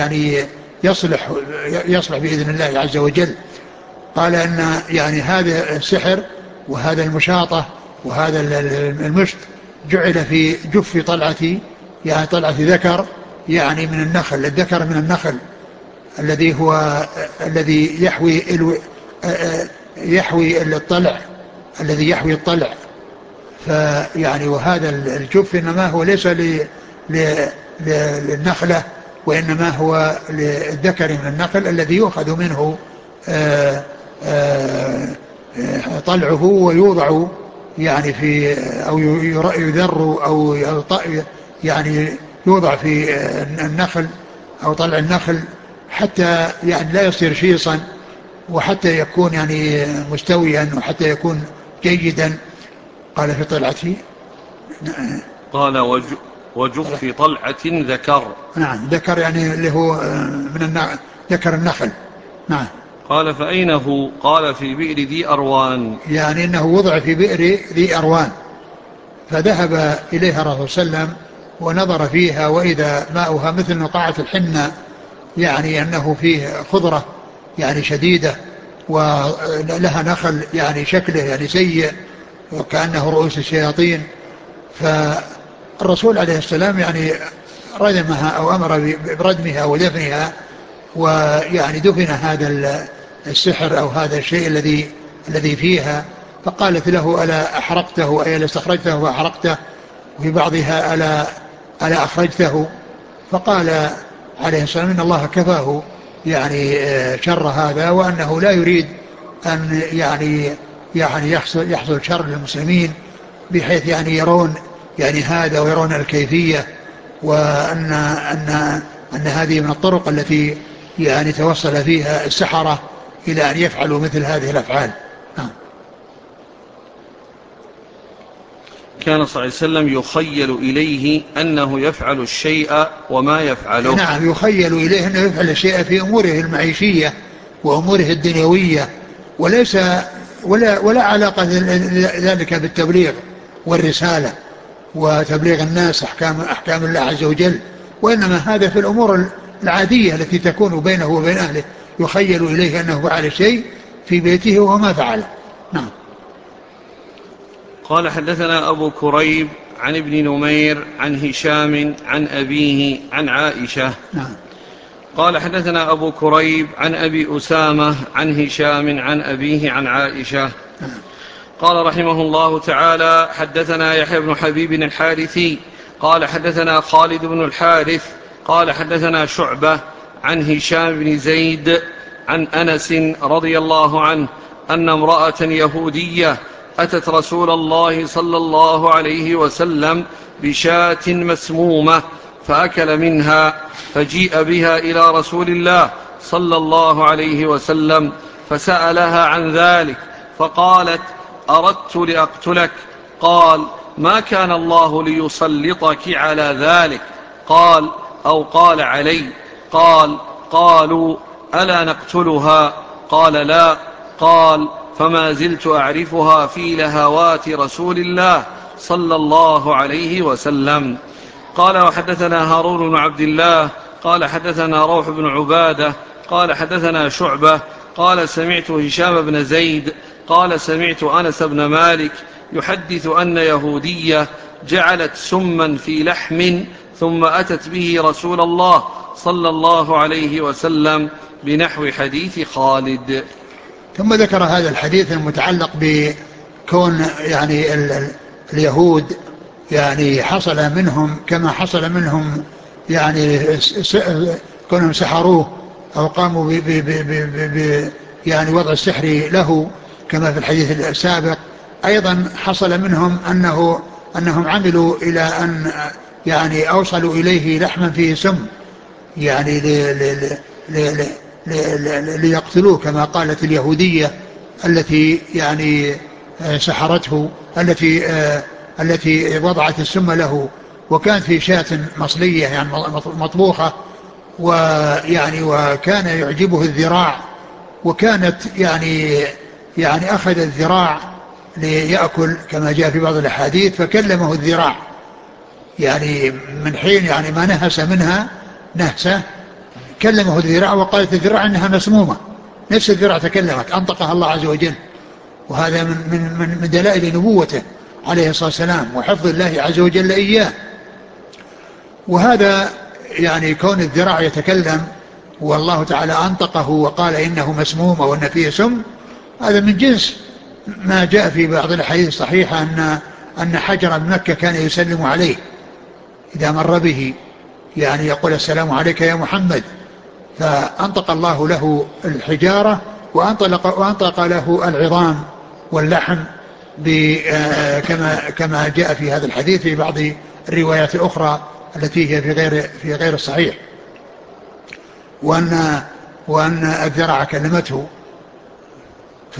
يصلح بإذن الله عز وجل. قال أن هذا السحر وهذا المشاطة وهذا المشط جعل في جف طلعة طلعة ذكر من النخل، الذكر من النخل الذي يحوي الطلع، الذي يحوي الطلع. وهذا الجف إنما هو ليس للنخلة، وإنما هو للذكر من النخل الذي يؤخذ منه طلعه ويوضع في أو يذر أو يوضع في النخل أو طلع النخل، حتى لا يصير شيصا، وحتى يكون مستويا، وحتى يكون جيدا. قال في طلعته، قال وجف طلعة ذكر. نعم، ذكر اللي هو من ذكر النخل. نعم. قال فأين هو؟ قال في بئر ذي أروان، إنه وضع في بئر ذي أروان. فذهب إليها الرسول صلى الله عليه وسلم ونظر فيها، وإذا ماؤها مثل نقاعة الحنة، أنه فيه خضرة شديدة، ولها نخل شكله سيء وكأنه رؤوس الشياطين. فالرسول عليه السلام ردمها أو أمر بردمها ودفنها، دفن هذا السحر أو هذا الشيء الذي فيها. فقالت له ألا أحرقته، أي ألا استخرجته وأحرقته؟ وفي بعضها ألا أخرجته؟ فقال عليه السلام إن الله كفاه شر هذا، وأنه لا يريد أن يحصل شر للمسلمين، بحيث يرون هذا ويرون الكيفية، وأن هذه من الطرق التي توصل فيها السحرة إلى أن يفعلوا مثل هذه الأفعال. كان صلى الله عليه وسلم يخيل إليه أنه يفعل الشيء وما يفعله. نعم، يخيل إليه أنه يفعل الشيء في أموره المعيشية وأموره الدنيوية، وليس ولا علاقة ذلك بالتبليغ والرسالة وتبليغ الناس أحكام الله عز وجل، وإنما هذا في الأمور العادية التي تكون بينه وبين أهله، يخيل إليه أنه فعل شيء في بيته وما فعله. نعم. قال حدثنا أبو كريب عن ابن نمير عن هشام عن أبيه عن عائشة. نعم. قال حدثنا أبو كريب عن أبي أسامة عن هشام عن أبيه عن عائشة. نعم. قال رحمه الله تعالى حدثنا يحيى بن حبيب الحارثي قال حدثنا خالد بن الحارث قال حدثنا شعبة عن هشام بن زيد عن أنس رضي الله عنه أن امرأة يهودية أتت رسول الله صلى الله عليه وسلم بشاة مسمومة فأكل منها، فجيء بها إلى رسول الله صلى الله عليه وسلم فسألها عن ذلك، فقالت أردت لأقتلك. قال ما كان الله ليسلطك على ذلك؟ قال أو قال علي. قال قالوا ألا نقتلها؟ قال لا. قال فما زلت أعرفها في لهوات رسول الله صلى الله عليه وسلم. قال وحدثنا هارون بن عبد الله قال حدثنا روح بن عبادة قال حدثنا شعبة قال سمعت هشام بن زيد قال سمعت أنس بن مالك يحدث أن يهودية جعلت سما في لحم ثم أتت به رسول الله صلى الله عليه وسلم بنحو حديث خالد. ثم ذكر هذا الحديث المتعلق بكون يعني اليهود يعني حصل منهم كما حصل منهم يعني كونهم سحروه أو قاموا يعني وضع السحر له كما في الحديث السابق. أيضا حصل منهم أنهم عملوا إلى أن يعني أوصلوا إليه لحما فيه سم يعني ليقتلوه كما قالت اليهودية التي يعني سحرته التي وضعت السم له، وكانت في شاة مصلية يعني مطبوخة، ويعني وكان يعجبه الذراع، وكانت يعني أخذ الذراع ليأكل كما جاء في بعض الأحاديث، فكلمه الذراع يعني من حين يعني ما نهس منها نهسة كلمه الذراع، وقالت الذراع انها مسمومة، نفس الذراع تكلمت انطقها الله عز وجل. وهذا من دلائل نبوته عليه الصلاة والسلام وحفظ الله عز وجل إياه. وهذا يعني كون الذراع يتكلم والله تعالى أنطقه وقال إنه مسموم أو أن فيه سم، هذا من جنس ما جاء في بعض الحديث الصحيحة أن حجر مكة كان يسلم عليه إذا مر به، يعني يقول السلام عليك يا محمد، فأنطق الله له الحجارة وأنطق له العظام واللحم كما جاء في هذا الحديث في بعض الروايات الأخرى التي هي في غير الصحيح. وأن الذراع كلمته، ف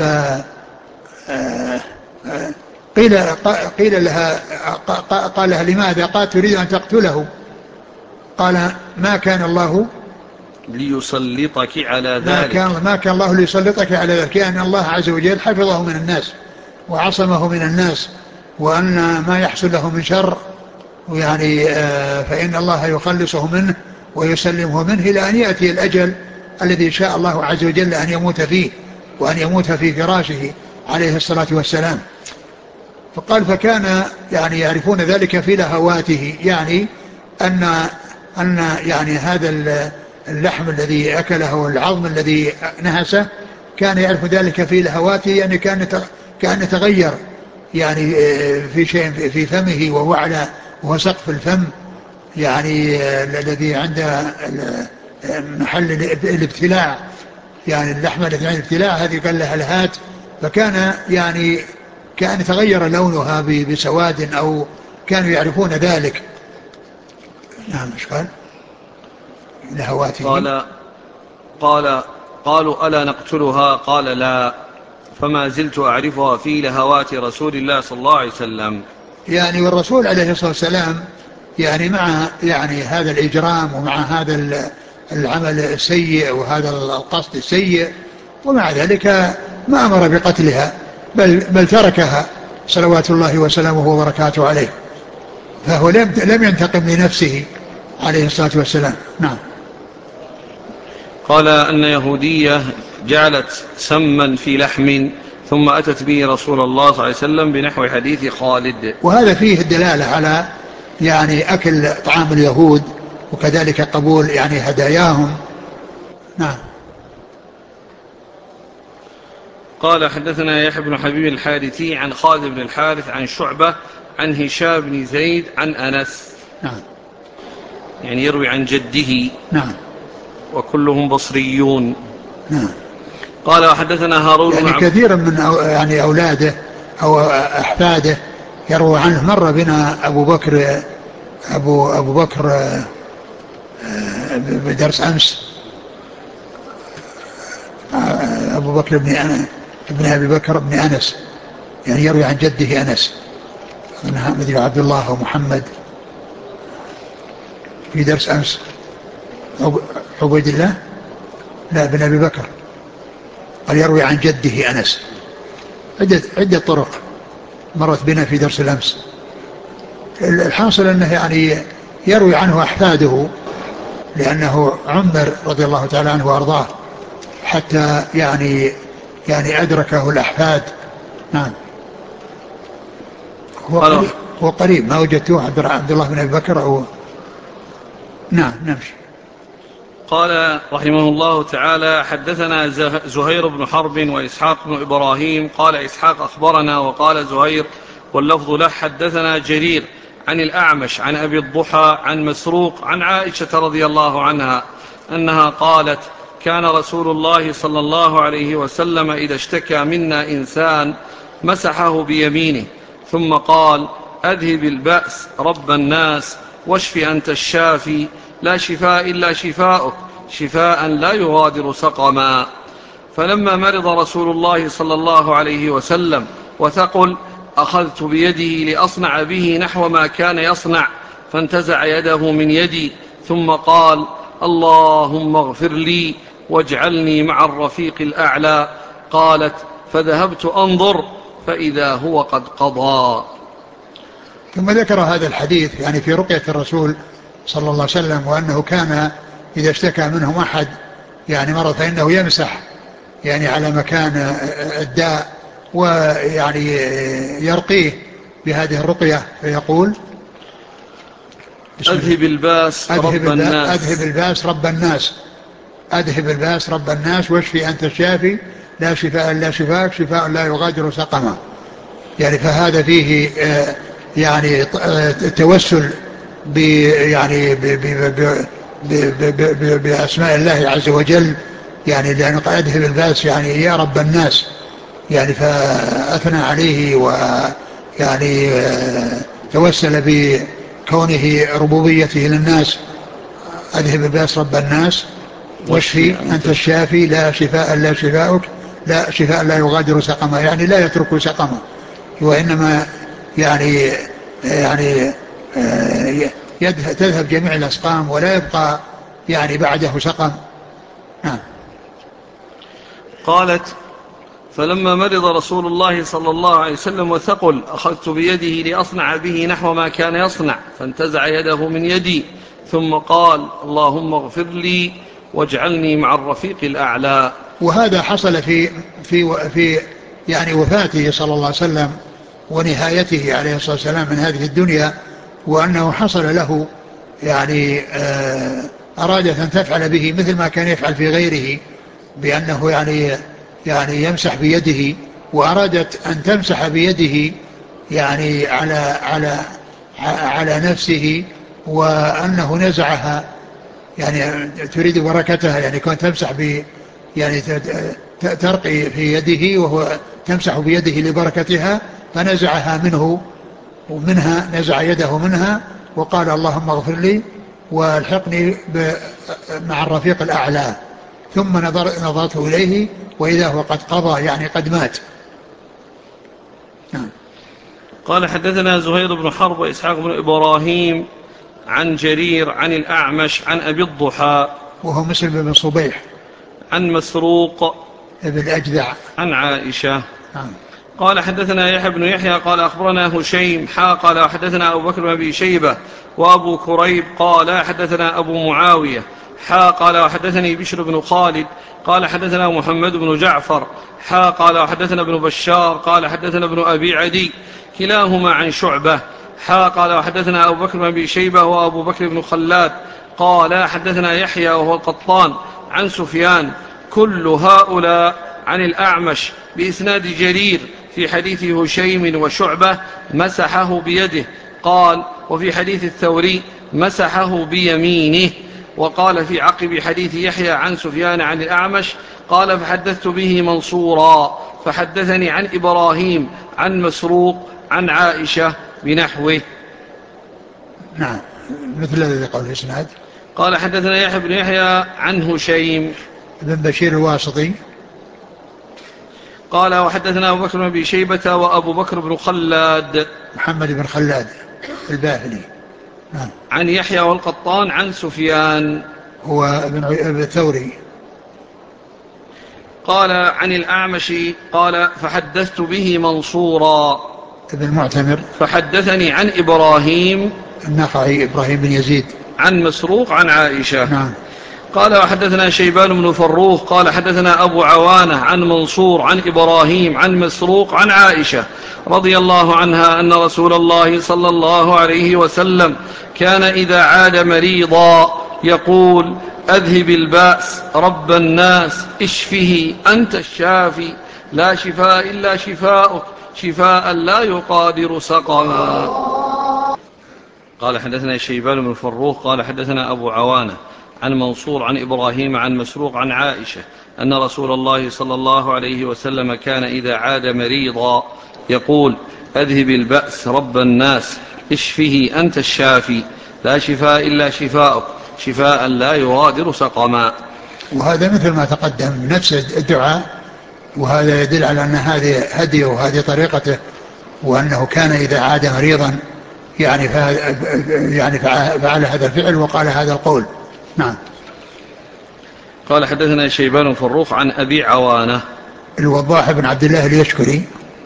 قيل لها قال لها لماذا؟ قالت تريد أن تقتله. قال ما كان الله ليسلطك على ذلك، ما كان الله ليسلطك على ذلك، لأن الله عز وجل حفظه من الناس وعصمه من الناس، وأن ما يحصل له من شر يعني فإن الله يخلصه منه ويسلمه منه إلى أن يأتي الأجل الذي شاء الله عز وجل أن يموت فيه، وأن يموت في فراشه عليه الصلاة والسلام. فقال فكان يعني يعرفون ذلك في لهواته، يعني أن يعني هذا اللحم الذي أكله والعظم الذي نهسه كان يعرف ذلك في لهواته، يعني كان يتغير يعني في شيء في فمه وهو سقف الفم، يعني الذي عند محل الابتلاع، يعني اللحمة التي عند الابتلاع هذه قال لها لهات، فكان يعني كان يتغير لونها بسواد أو كانوا يعرفون ذلك. نعم. ايش قال؟ لهواته. قالوا ألا نقتلها؟ قال لا. فما زلت أعرفها في لهوات رسول الله صلى الله عليه وسلم. يعني والرسول عليه الصلاة والسلام يعني مع يعني هذا الإجرام ومع هذا العمل السيء وهذا القصد السيء، ومع ذلك ما أمر بقتلها بل تركها صلوات الله وسلامه وبركاته عليه، فهو لم ينتقم لنفسه عليه الصلاة والسلام. نعم. قال أن يهودية جعلت سما في لحم ثم أتت به رسول الله صلى الله عليه وسلم بنحو حديث خالد. وهذا فيه الدلالة على يعني أكل طعام اليهود وكذلك قبول يعني هداياهم. نعم. قال حدثنا يحيى بن حبيب الحارثي عن خالد بن الحارث عن شعبة عن هشام بن زيد عن أنس. نعم. يعني يروي عن جده. نعم. وكلهم بصريون. نعم. قال وحدثنا هارون يعني كثيرا من يعني أولاده أو أحفاده يروى عنه. مر بنا أبو بكر بدرس أمس، أبو بكر ابن أبي بكر بن أنس، يعني يروي عن جده أنس، مثل عبد الله ومحمد في درس أمس. عبيد الله لا بن أبي بكر قال يروي عن جده أنس. عدة طرق مرت بنا في درس الأمس. الحاصل أنه يعني يروي عنه أحفاده لأنه عمر رضي الله تعالى عنه وأرضاه حتى يعني أدركه الأحفاد. نعم. هو قريب ما وجدته عبد الله بن أبي بكر أو نعم نمشي. قال رحمه الله تعالى: حدثنا زهير بن حرب وإسحاق بن إبراهيم. قال إسحاق: أخبرنا. وقال زهير واللفظ له: حدثنا جرير عن الأعمش عن أبي الضحى عن مسروق عن عائشة رضي الله عنها أنها قالت: كان رسول الله صلى الله عليه وسلم إذا اشتكى منا إنسان مسحه بيمينه ثم قال: أذهب البأس رب الناس واشف أنت الشافي لا شفاء إلا شفاؤك شفاء لا يغادر سقما. فلما مرض رسول الله صلى الله عليه وسلم وثقل أخذت بيده لأصنع به نحو ما كان يصنع، فانتزع يده من يدي ثم قال: اللهم اغفر لي واجعلني مع الرفيق الأعلى. قالت: فذهبت أنظر فإذا هو قد قضى. ثم ذكر هذا الحديث يعني في رقية الرسول صلى الله عليه وسلم، وأنه كان إذا اشتكى منهم أحد يعني مرض فإنه يمسح يعني على مكان الداء ويعني يرقيه بهذه الرقية فيقول: أذهب الباس رب الناس أذهب الباس رب الناس أذهب الباس رب الناس واشفي أنت الشافي لا شفاء إلا شفاءك شفاء لا يغادر سقما. يعني فهذا فيه يعني التوسل يعني بأسماء الله عز وجل، يعني لأنه قال أذهب الباس يعني يا رب الناس، يعني فأثنى عليه ويعني توسل بكونه ربوبيته للناس. أذهب الباس رب الناس واشفي أنت الشافي لا شفاء إلا شفاؤك لا شفاء لا يغادر سقما، يعني لا يترك سقما، وإنما يعني تذهب جميع الأسقام ولا يبقى يعني بعده سقم. نعم. قالت: فلما مرض رسول الله صلى الله عليه وسلم وثقل أخذت بيده لأصنع به نحو ما كان يصنع، فانتزع يده من يدي ثم قال: اللهم اغفر لي واجعلني مع الرفيق الأعلى. وهذا حصل في يعني وفاته صلى الله عليه وسلم ونهايته عليه الصلاة والسلام من هذه الدنيا، وأنه حصل له يعني أرادت أن تفعل به مثل ما كان يفعل في غيره، بأنه يعني يمسح بيده، وأرادت أن تمسح بيده يعني على نفسه، وأنه نزعها يعني تريد بركتها، يعني كانت تمسح يعني ترقي في يده وهو تمسح بيده لبركتها، فنزعها منه ومنها نزع يده منها وقال: اللهم اغفر لي والحقني مع الرفيق الأعلى. ثم نظرت إليه وإذا هو قد قضى يعني قد مات. قال: حدثنا زهير بن حرب وإسحاق بن إبراهيم عن جرير عن الأعمش عن أبي الضحى وهو مسلم بن صبيح عن مسروق ابن أجدع عن عائشة. قال: حدثنا يحيى بن يحيى قال: أخبرنا هشيم قال: حدثنا أبو بكر بن أبي شيبة وأبو كريب قال: حدثنا أبو معاوية قال: وحدثني بشر بن خالد قال: حدثنا محمد بن جعفر قال: وحدثنا ابن بشار قال: حدثنا ابن أبي عدي كلاهما عن شعبة قال: وحدثنا أبو بكر بن أبي شيبة وأبو بكر بن خلاد قال: حدثنا يحيى وهو القطان عن سفيان كل هؤلاء عن الأعمش بإسناد جرير في حديث هشيم وشعبة مسحه بيده. قال: وفي حديث الثوري مسحه بيمينه. وقال في عقب حديث يحيى عن سفيان عن الأعمش قال: فحدثت به منصورا فحدثني عن إبراهيم عن مسروق عن عائشة بنحوه. نعم مثل الذي قال الإسناد. قال: حدثنا يحيى بن يحيى عن هشيم بن بشير الواسطي قال وحدثنا أبو بكر بن أبي شيبة وأبو بكر بن خلاد محمد بن خلاد الباهلي. عن يحيى والقطان عن سفيان هو ابن الثوري. قال عن الأعمش قال فحدثت به منصورا ابن معتمر. فحدثني عن إبراهيم النخعي إبراهيم بن يزيد عن مسروق عن عائشة. نعم. قال وحدثنا شيبان بن فروخ قال حدثنا أبو عوانة عن منصور عن إبراهيم عن مسروق عن عائشة رضي الله عنها أن رسول الله صلى الله عليه وسلم كان إذا عاد مريضا يقول أذهب البأس رب الناس اشفه أنت الشافي لا شفاء إلا شفاؤك شفاء لا يقادر سقما. قال حدثنا شيبان بن فروخ قال حدثنا أبو عوانة عن منصور عن إبراهيم عن مسروق عن عائشة أن رسول الله صلى الله عليه وسلم كان إذا عاد مريضا يقول أذهب البأس رب الناس اشفه أنت الشافي لا شفاء إلا شفاؤك شفاء لا يغادر سقما. وهذا مثل ما تقدم نفس الدعاء، وهذا يدل على أن هذه هديه وهذه طريقته، وأنه كان إذا عاد مريضا يعني فعل هذا الفعل وقال هذا القول. نعم. قال حدثنا شيبان فروخ عن أبي عوانة الوضاح بن عبد الله اليشكري.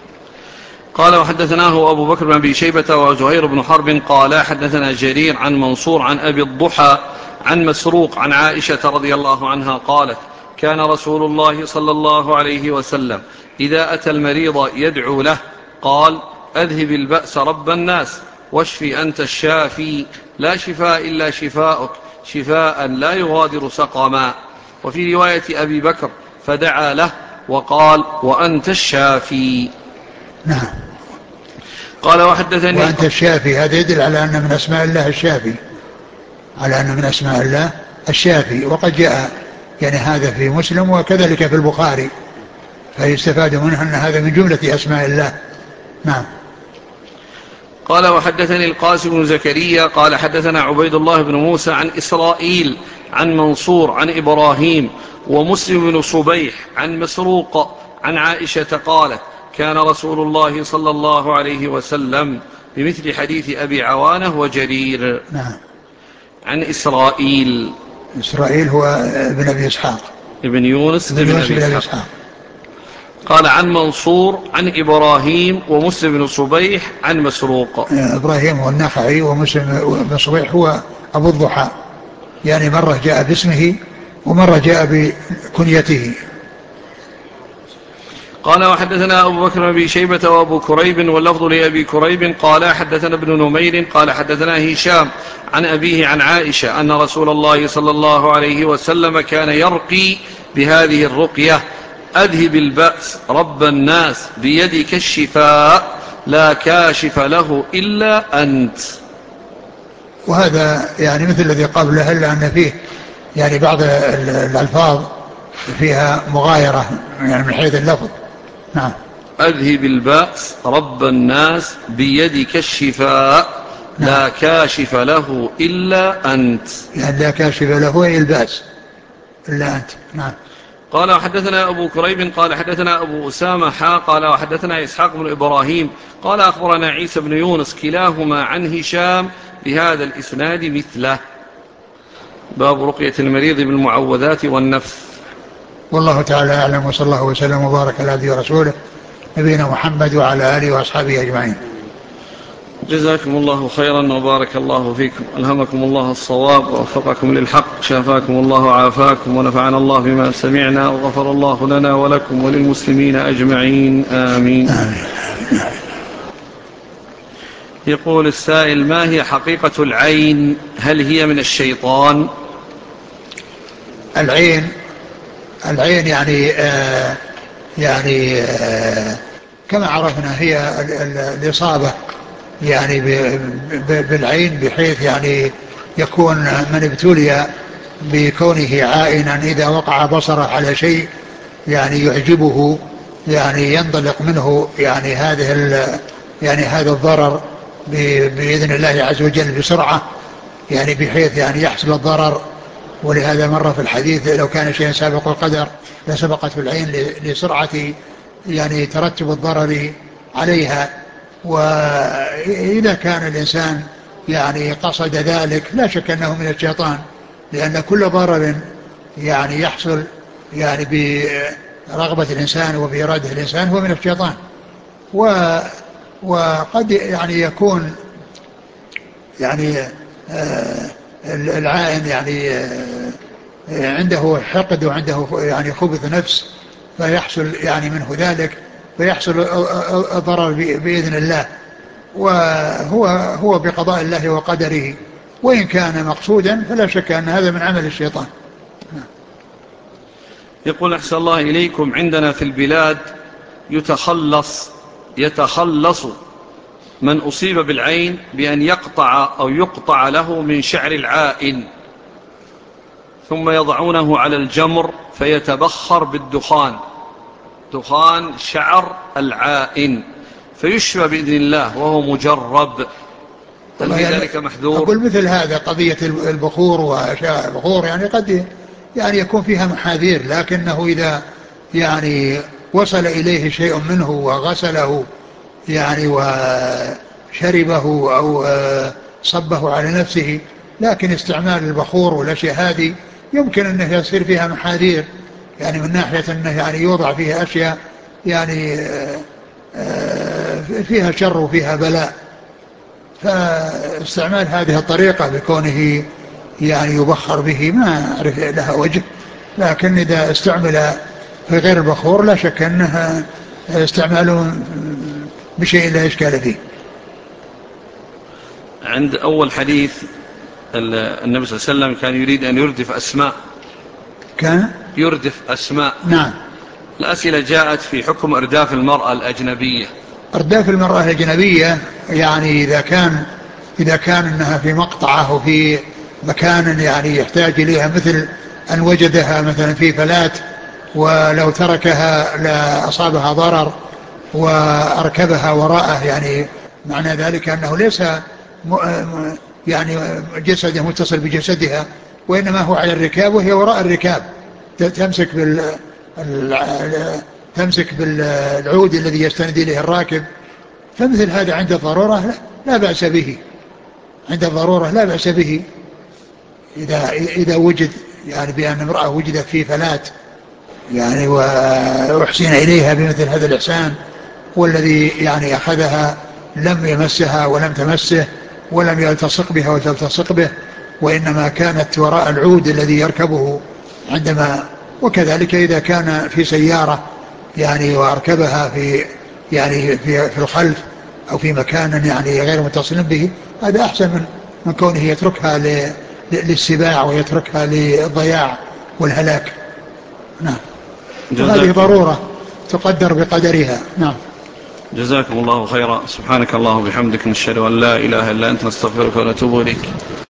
قال وحدثناه أبو بكر بن أبي شيبة وزهير بن حرب قال حدثنا جرير عن منصور عن أبي الضحى عن مسروق عن عائشة رضي الله عنها قالت كان رسول الله صلى الله عليه وسلم إذا أتى المريض يدعو له قال أذهب البأس رب الناس واشفي أنت الشافي لا شفاء إلا شفاؤك شفاء لا يغادر سقما. وفي رواية أبي بكر فدعا له وقال وأنت الشافي. نعم. قال وحدثني وأنت الشافي، هذا يدل على أن من أسماء الله الشافي، على أن من أسماء الله الشافي، وقد جاء يعني هذا في مسلم وكذلك في البخاري، فيستفاد منه أن هذا من جملة أسماء الله. نعم. قال وحدثني القاسم بن زكريا قال حدثنا عبيد الله بن موسى عن إسرائيل عن منصور عن إبراهيم ومسلم بن صبيح عن مسروق عن عائشة قالت كان رسول الله صلى الله عليه وسلم بمثل حديث أبي عوانة وجرير. نعم. عن إسرائيل هو ابن أبي إسحاق ابن يونس بن أبي إسحاق. قال عن منصور عن إبراهيم ومسلم بن صبيح عن مسروق. إبراهيم هو النخعي ومسلم بن صبيح هو أبو الضحى، يعني مرة جاء باسمه ومرة جاء بكنيته. قال وحدثنا أبو بكر بن أبي شيبة وأبو كريب واللفظ لأبي كريب قال حدثنا ابن نمير قال حدثنا هشام عن أبيه عن عائشة أن رسول الله صلى الله عليه وسلم كان يرقي بهذه الرقية أذهب البأس رب الناس بيدك الشفاء لا كاشف له إلا أنت. وهذا يعني مثل الذي قبله، إلا أن فيه يعني بعض الألفاظ فيها مغايرة يعني من حيث اللفظ. نعم. أذهب البأس رب الناس بيدك الشفاء لا كاشف له إلا أنت، يعني لا كاشف له أي البأس إلا أنت. نعم. قال وحدثنا أبو كريب قال حدثنا أبو أسامة قال وحدثنا إسحاق بن إبراهيم قال أخبرنا عيسى بن يونس كلاهما عن هشام بهذا الإسناد مثله. باب رقية المريض بالمعوذات والنفث. والله تعالى أعلم، وصلى الله وسلم وبارك على عبده ورسوله نبينا محمد وعلى آله وأصحابه أجمعين. جزاكم الله خيرا وبارك الله فيكم، ألهمكم الله الصواب ووفقكم للحق، شافاكم الله وعافاكم، ونفعنا الله بما سمعنا، وغفر الله لنا ولكم وللمسلمين أجمعين آمين. يقول السائل ما هي حقيقة العين؟ هل هي من الشيطان؟ العين يعني كما عرفنا هي الإصابة يعني بالعين، بحيث يعني يكون من ابتلي بكونه عائنا إذا وقع بصره على شيء يعني يعجبه يعني ينطلق منه يعني هذا الضرر بإذن الله عز وجل بسرعة، يعني بحيث يعني يحصل الضرر. ولهذا مر في الحديث لو كان شيئا سابق القدر لسبقت في العين لسرعة يعني ترتب الضرر عليها. وإذا كان الإنسان يعني قصد ذلك لا شك أنه من الشيطان، لأن كل ضرر يعني يحصل يعني برغبة الإنسان وبإرادة الإنسان هو من الشيطان. وقد يعني يكون يعني العائن يعني عنده حقد وعنده يعني خبث نفس، فيحصل يعني منه ذلك، فيحصل الضرر بإذن الله، وهو بقضاء الله وقدره. وإن كان مقصودا فلا شك أن هذا من عمل الشيطان. يقول أحسن الله إليكم: عندنا في البلاد يتخلص من أصيب بالعين بأن يقطع له من شعر العائن، ثم يضعونه على الجمر فيتبخر بالدخان، دخان شعر العائن، فيشفى بإذن الله وهو مجرب. هل في ذلك محذور؟ أقول مثل هذا قضية البخور وأشياء البخور يعني قد يعني يكون فيها محاذير، لكنه إذا يعني وصل إليه شيء منه وغسله يعني وشربه أو صبه على نفسه، لكن استعمال البخور والأشياء هذه يمكن أنه يصير فيها محاذير، يعني من ناحية أنه يعني يوضع فيها أشياء يعني فيها شر وفيها بلاء. فاستعمال هذه الطريقة بكونه يعني يبخر به ما أعرف لها وجه، لكن إذا استعمل في غير البخور لا شك أنها استعماله بشيء لا إشكال فيه. عند أول حديث النبي صلى الله عليه وسلم كان يريد أن يردف أسماء، كان يردف أسماء. نعم. الأسئلة جاءت في حكم إرداف المرأة الأجنبية. أرداف المرأة الأجنبية يعني إذا كان أنها في مقطعة وفي مكان يعني يحتاج إليها، مثل أن وجدها مثلا في فلات ولو تركها لأصابها ضرر وأركبها وراءه، يعني معنى ذلك أنه ليس يعني جسده متصل بجسدها، وإنما هو على الركاب وهي وراء الركاب تمسك بالعود الذي يستند إليه الراكب. فمثل هذا عند الضرورة لا بأس به، عند الضرورة لا بأس به. إذا وجد يعني بأن امرأة وجدت في فلات يعني وأحسن إليها بمثل هذا الإحسان، والذي يعني أخذها لم يمسها ولم تمسه ولم يلتصق بها وتلتصق به، وإنما كانت وراء العود الذي يركبه عندما. وكذلك إذا كان في سيارة يعني وأركبها في يعني في الخلف أو في مكان يعني غير متصل به، هذا أحسن من كونه يتركها للسباع ويتركها للضياع والهلاك. نعم. وهذه ضرورة تقدر بقدرها. نعم. جزاكم الله خيرا. سبحانك اللهم وبحمدك، نشهد أن لا إله إلا أنت، نستغفرك ونتوب إليك.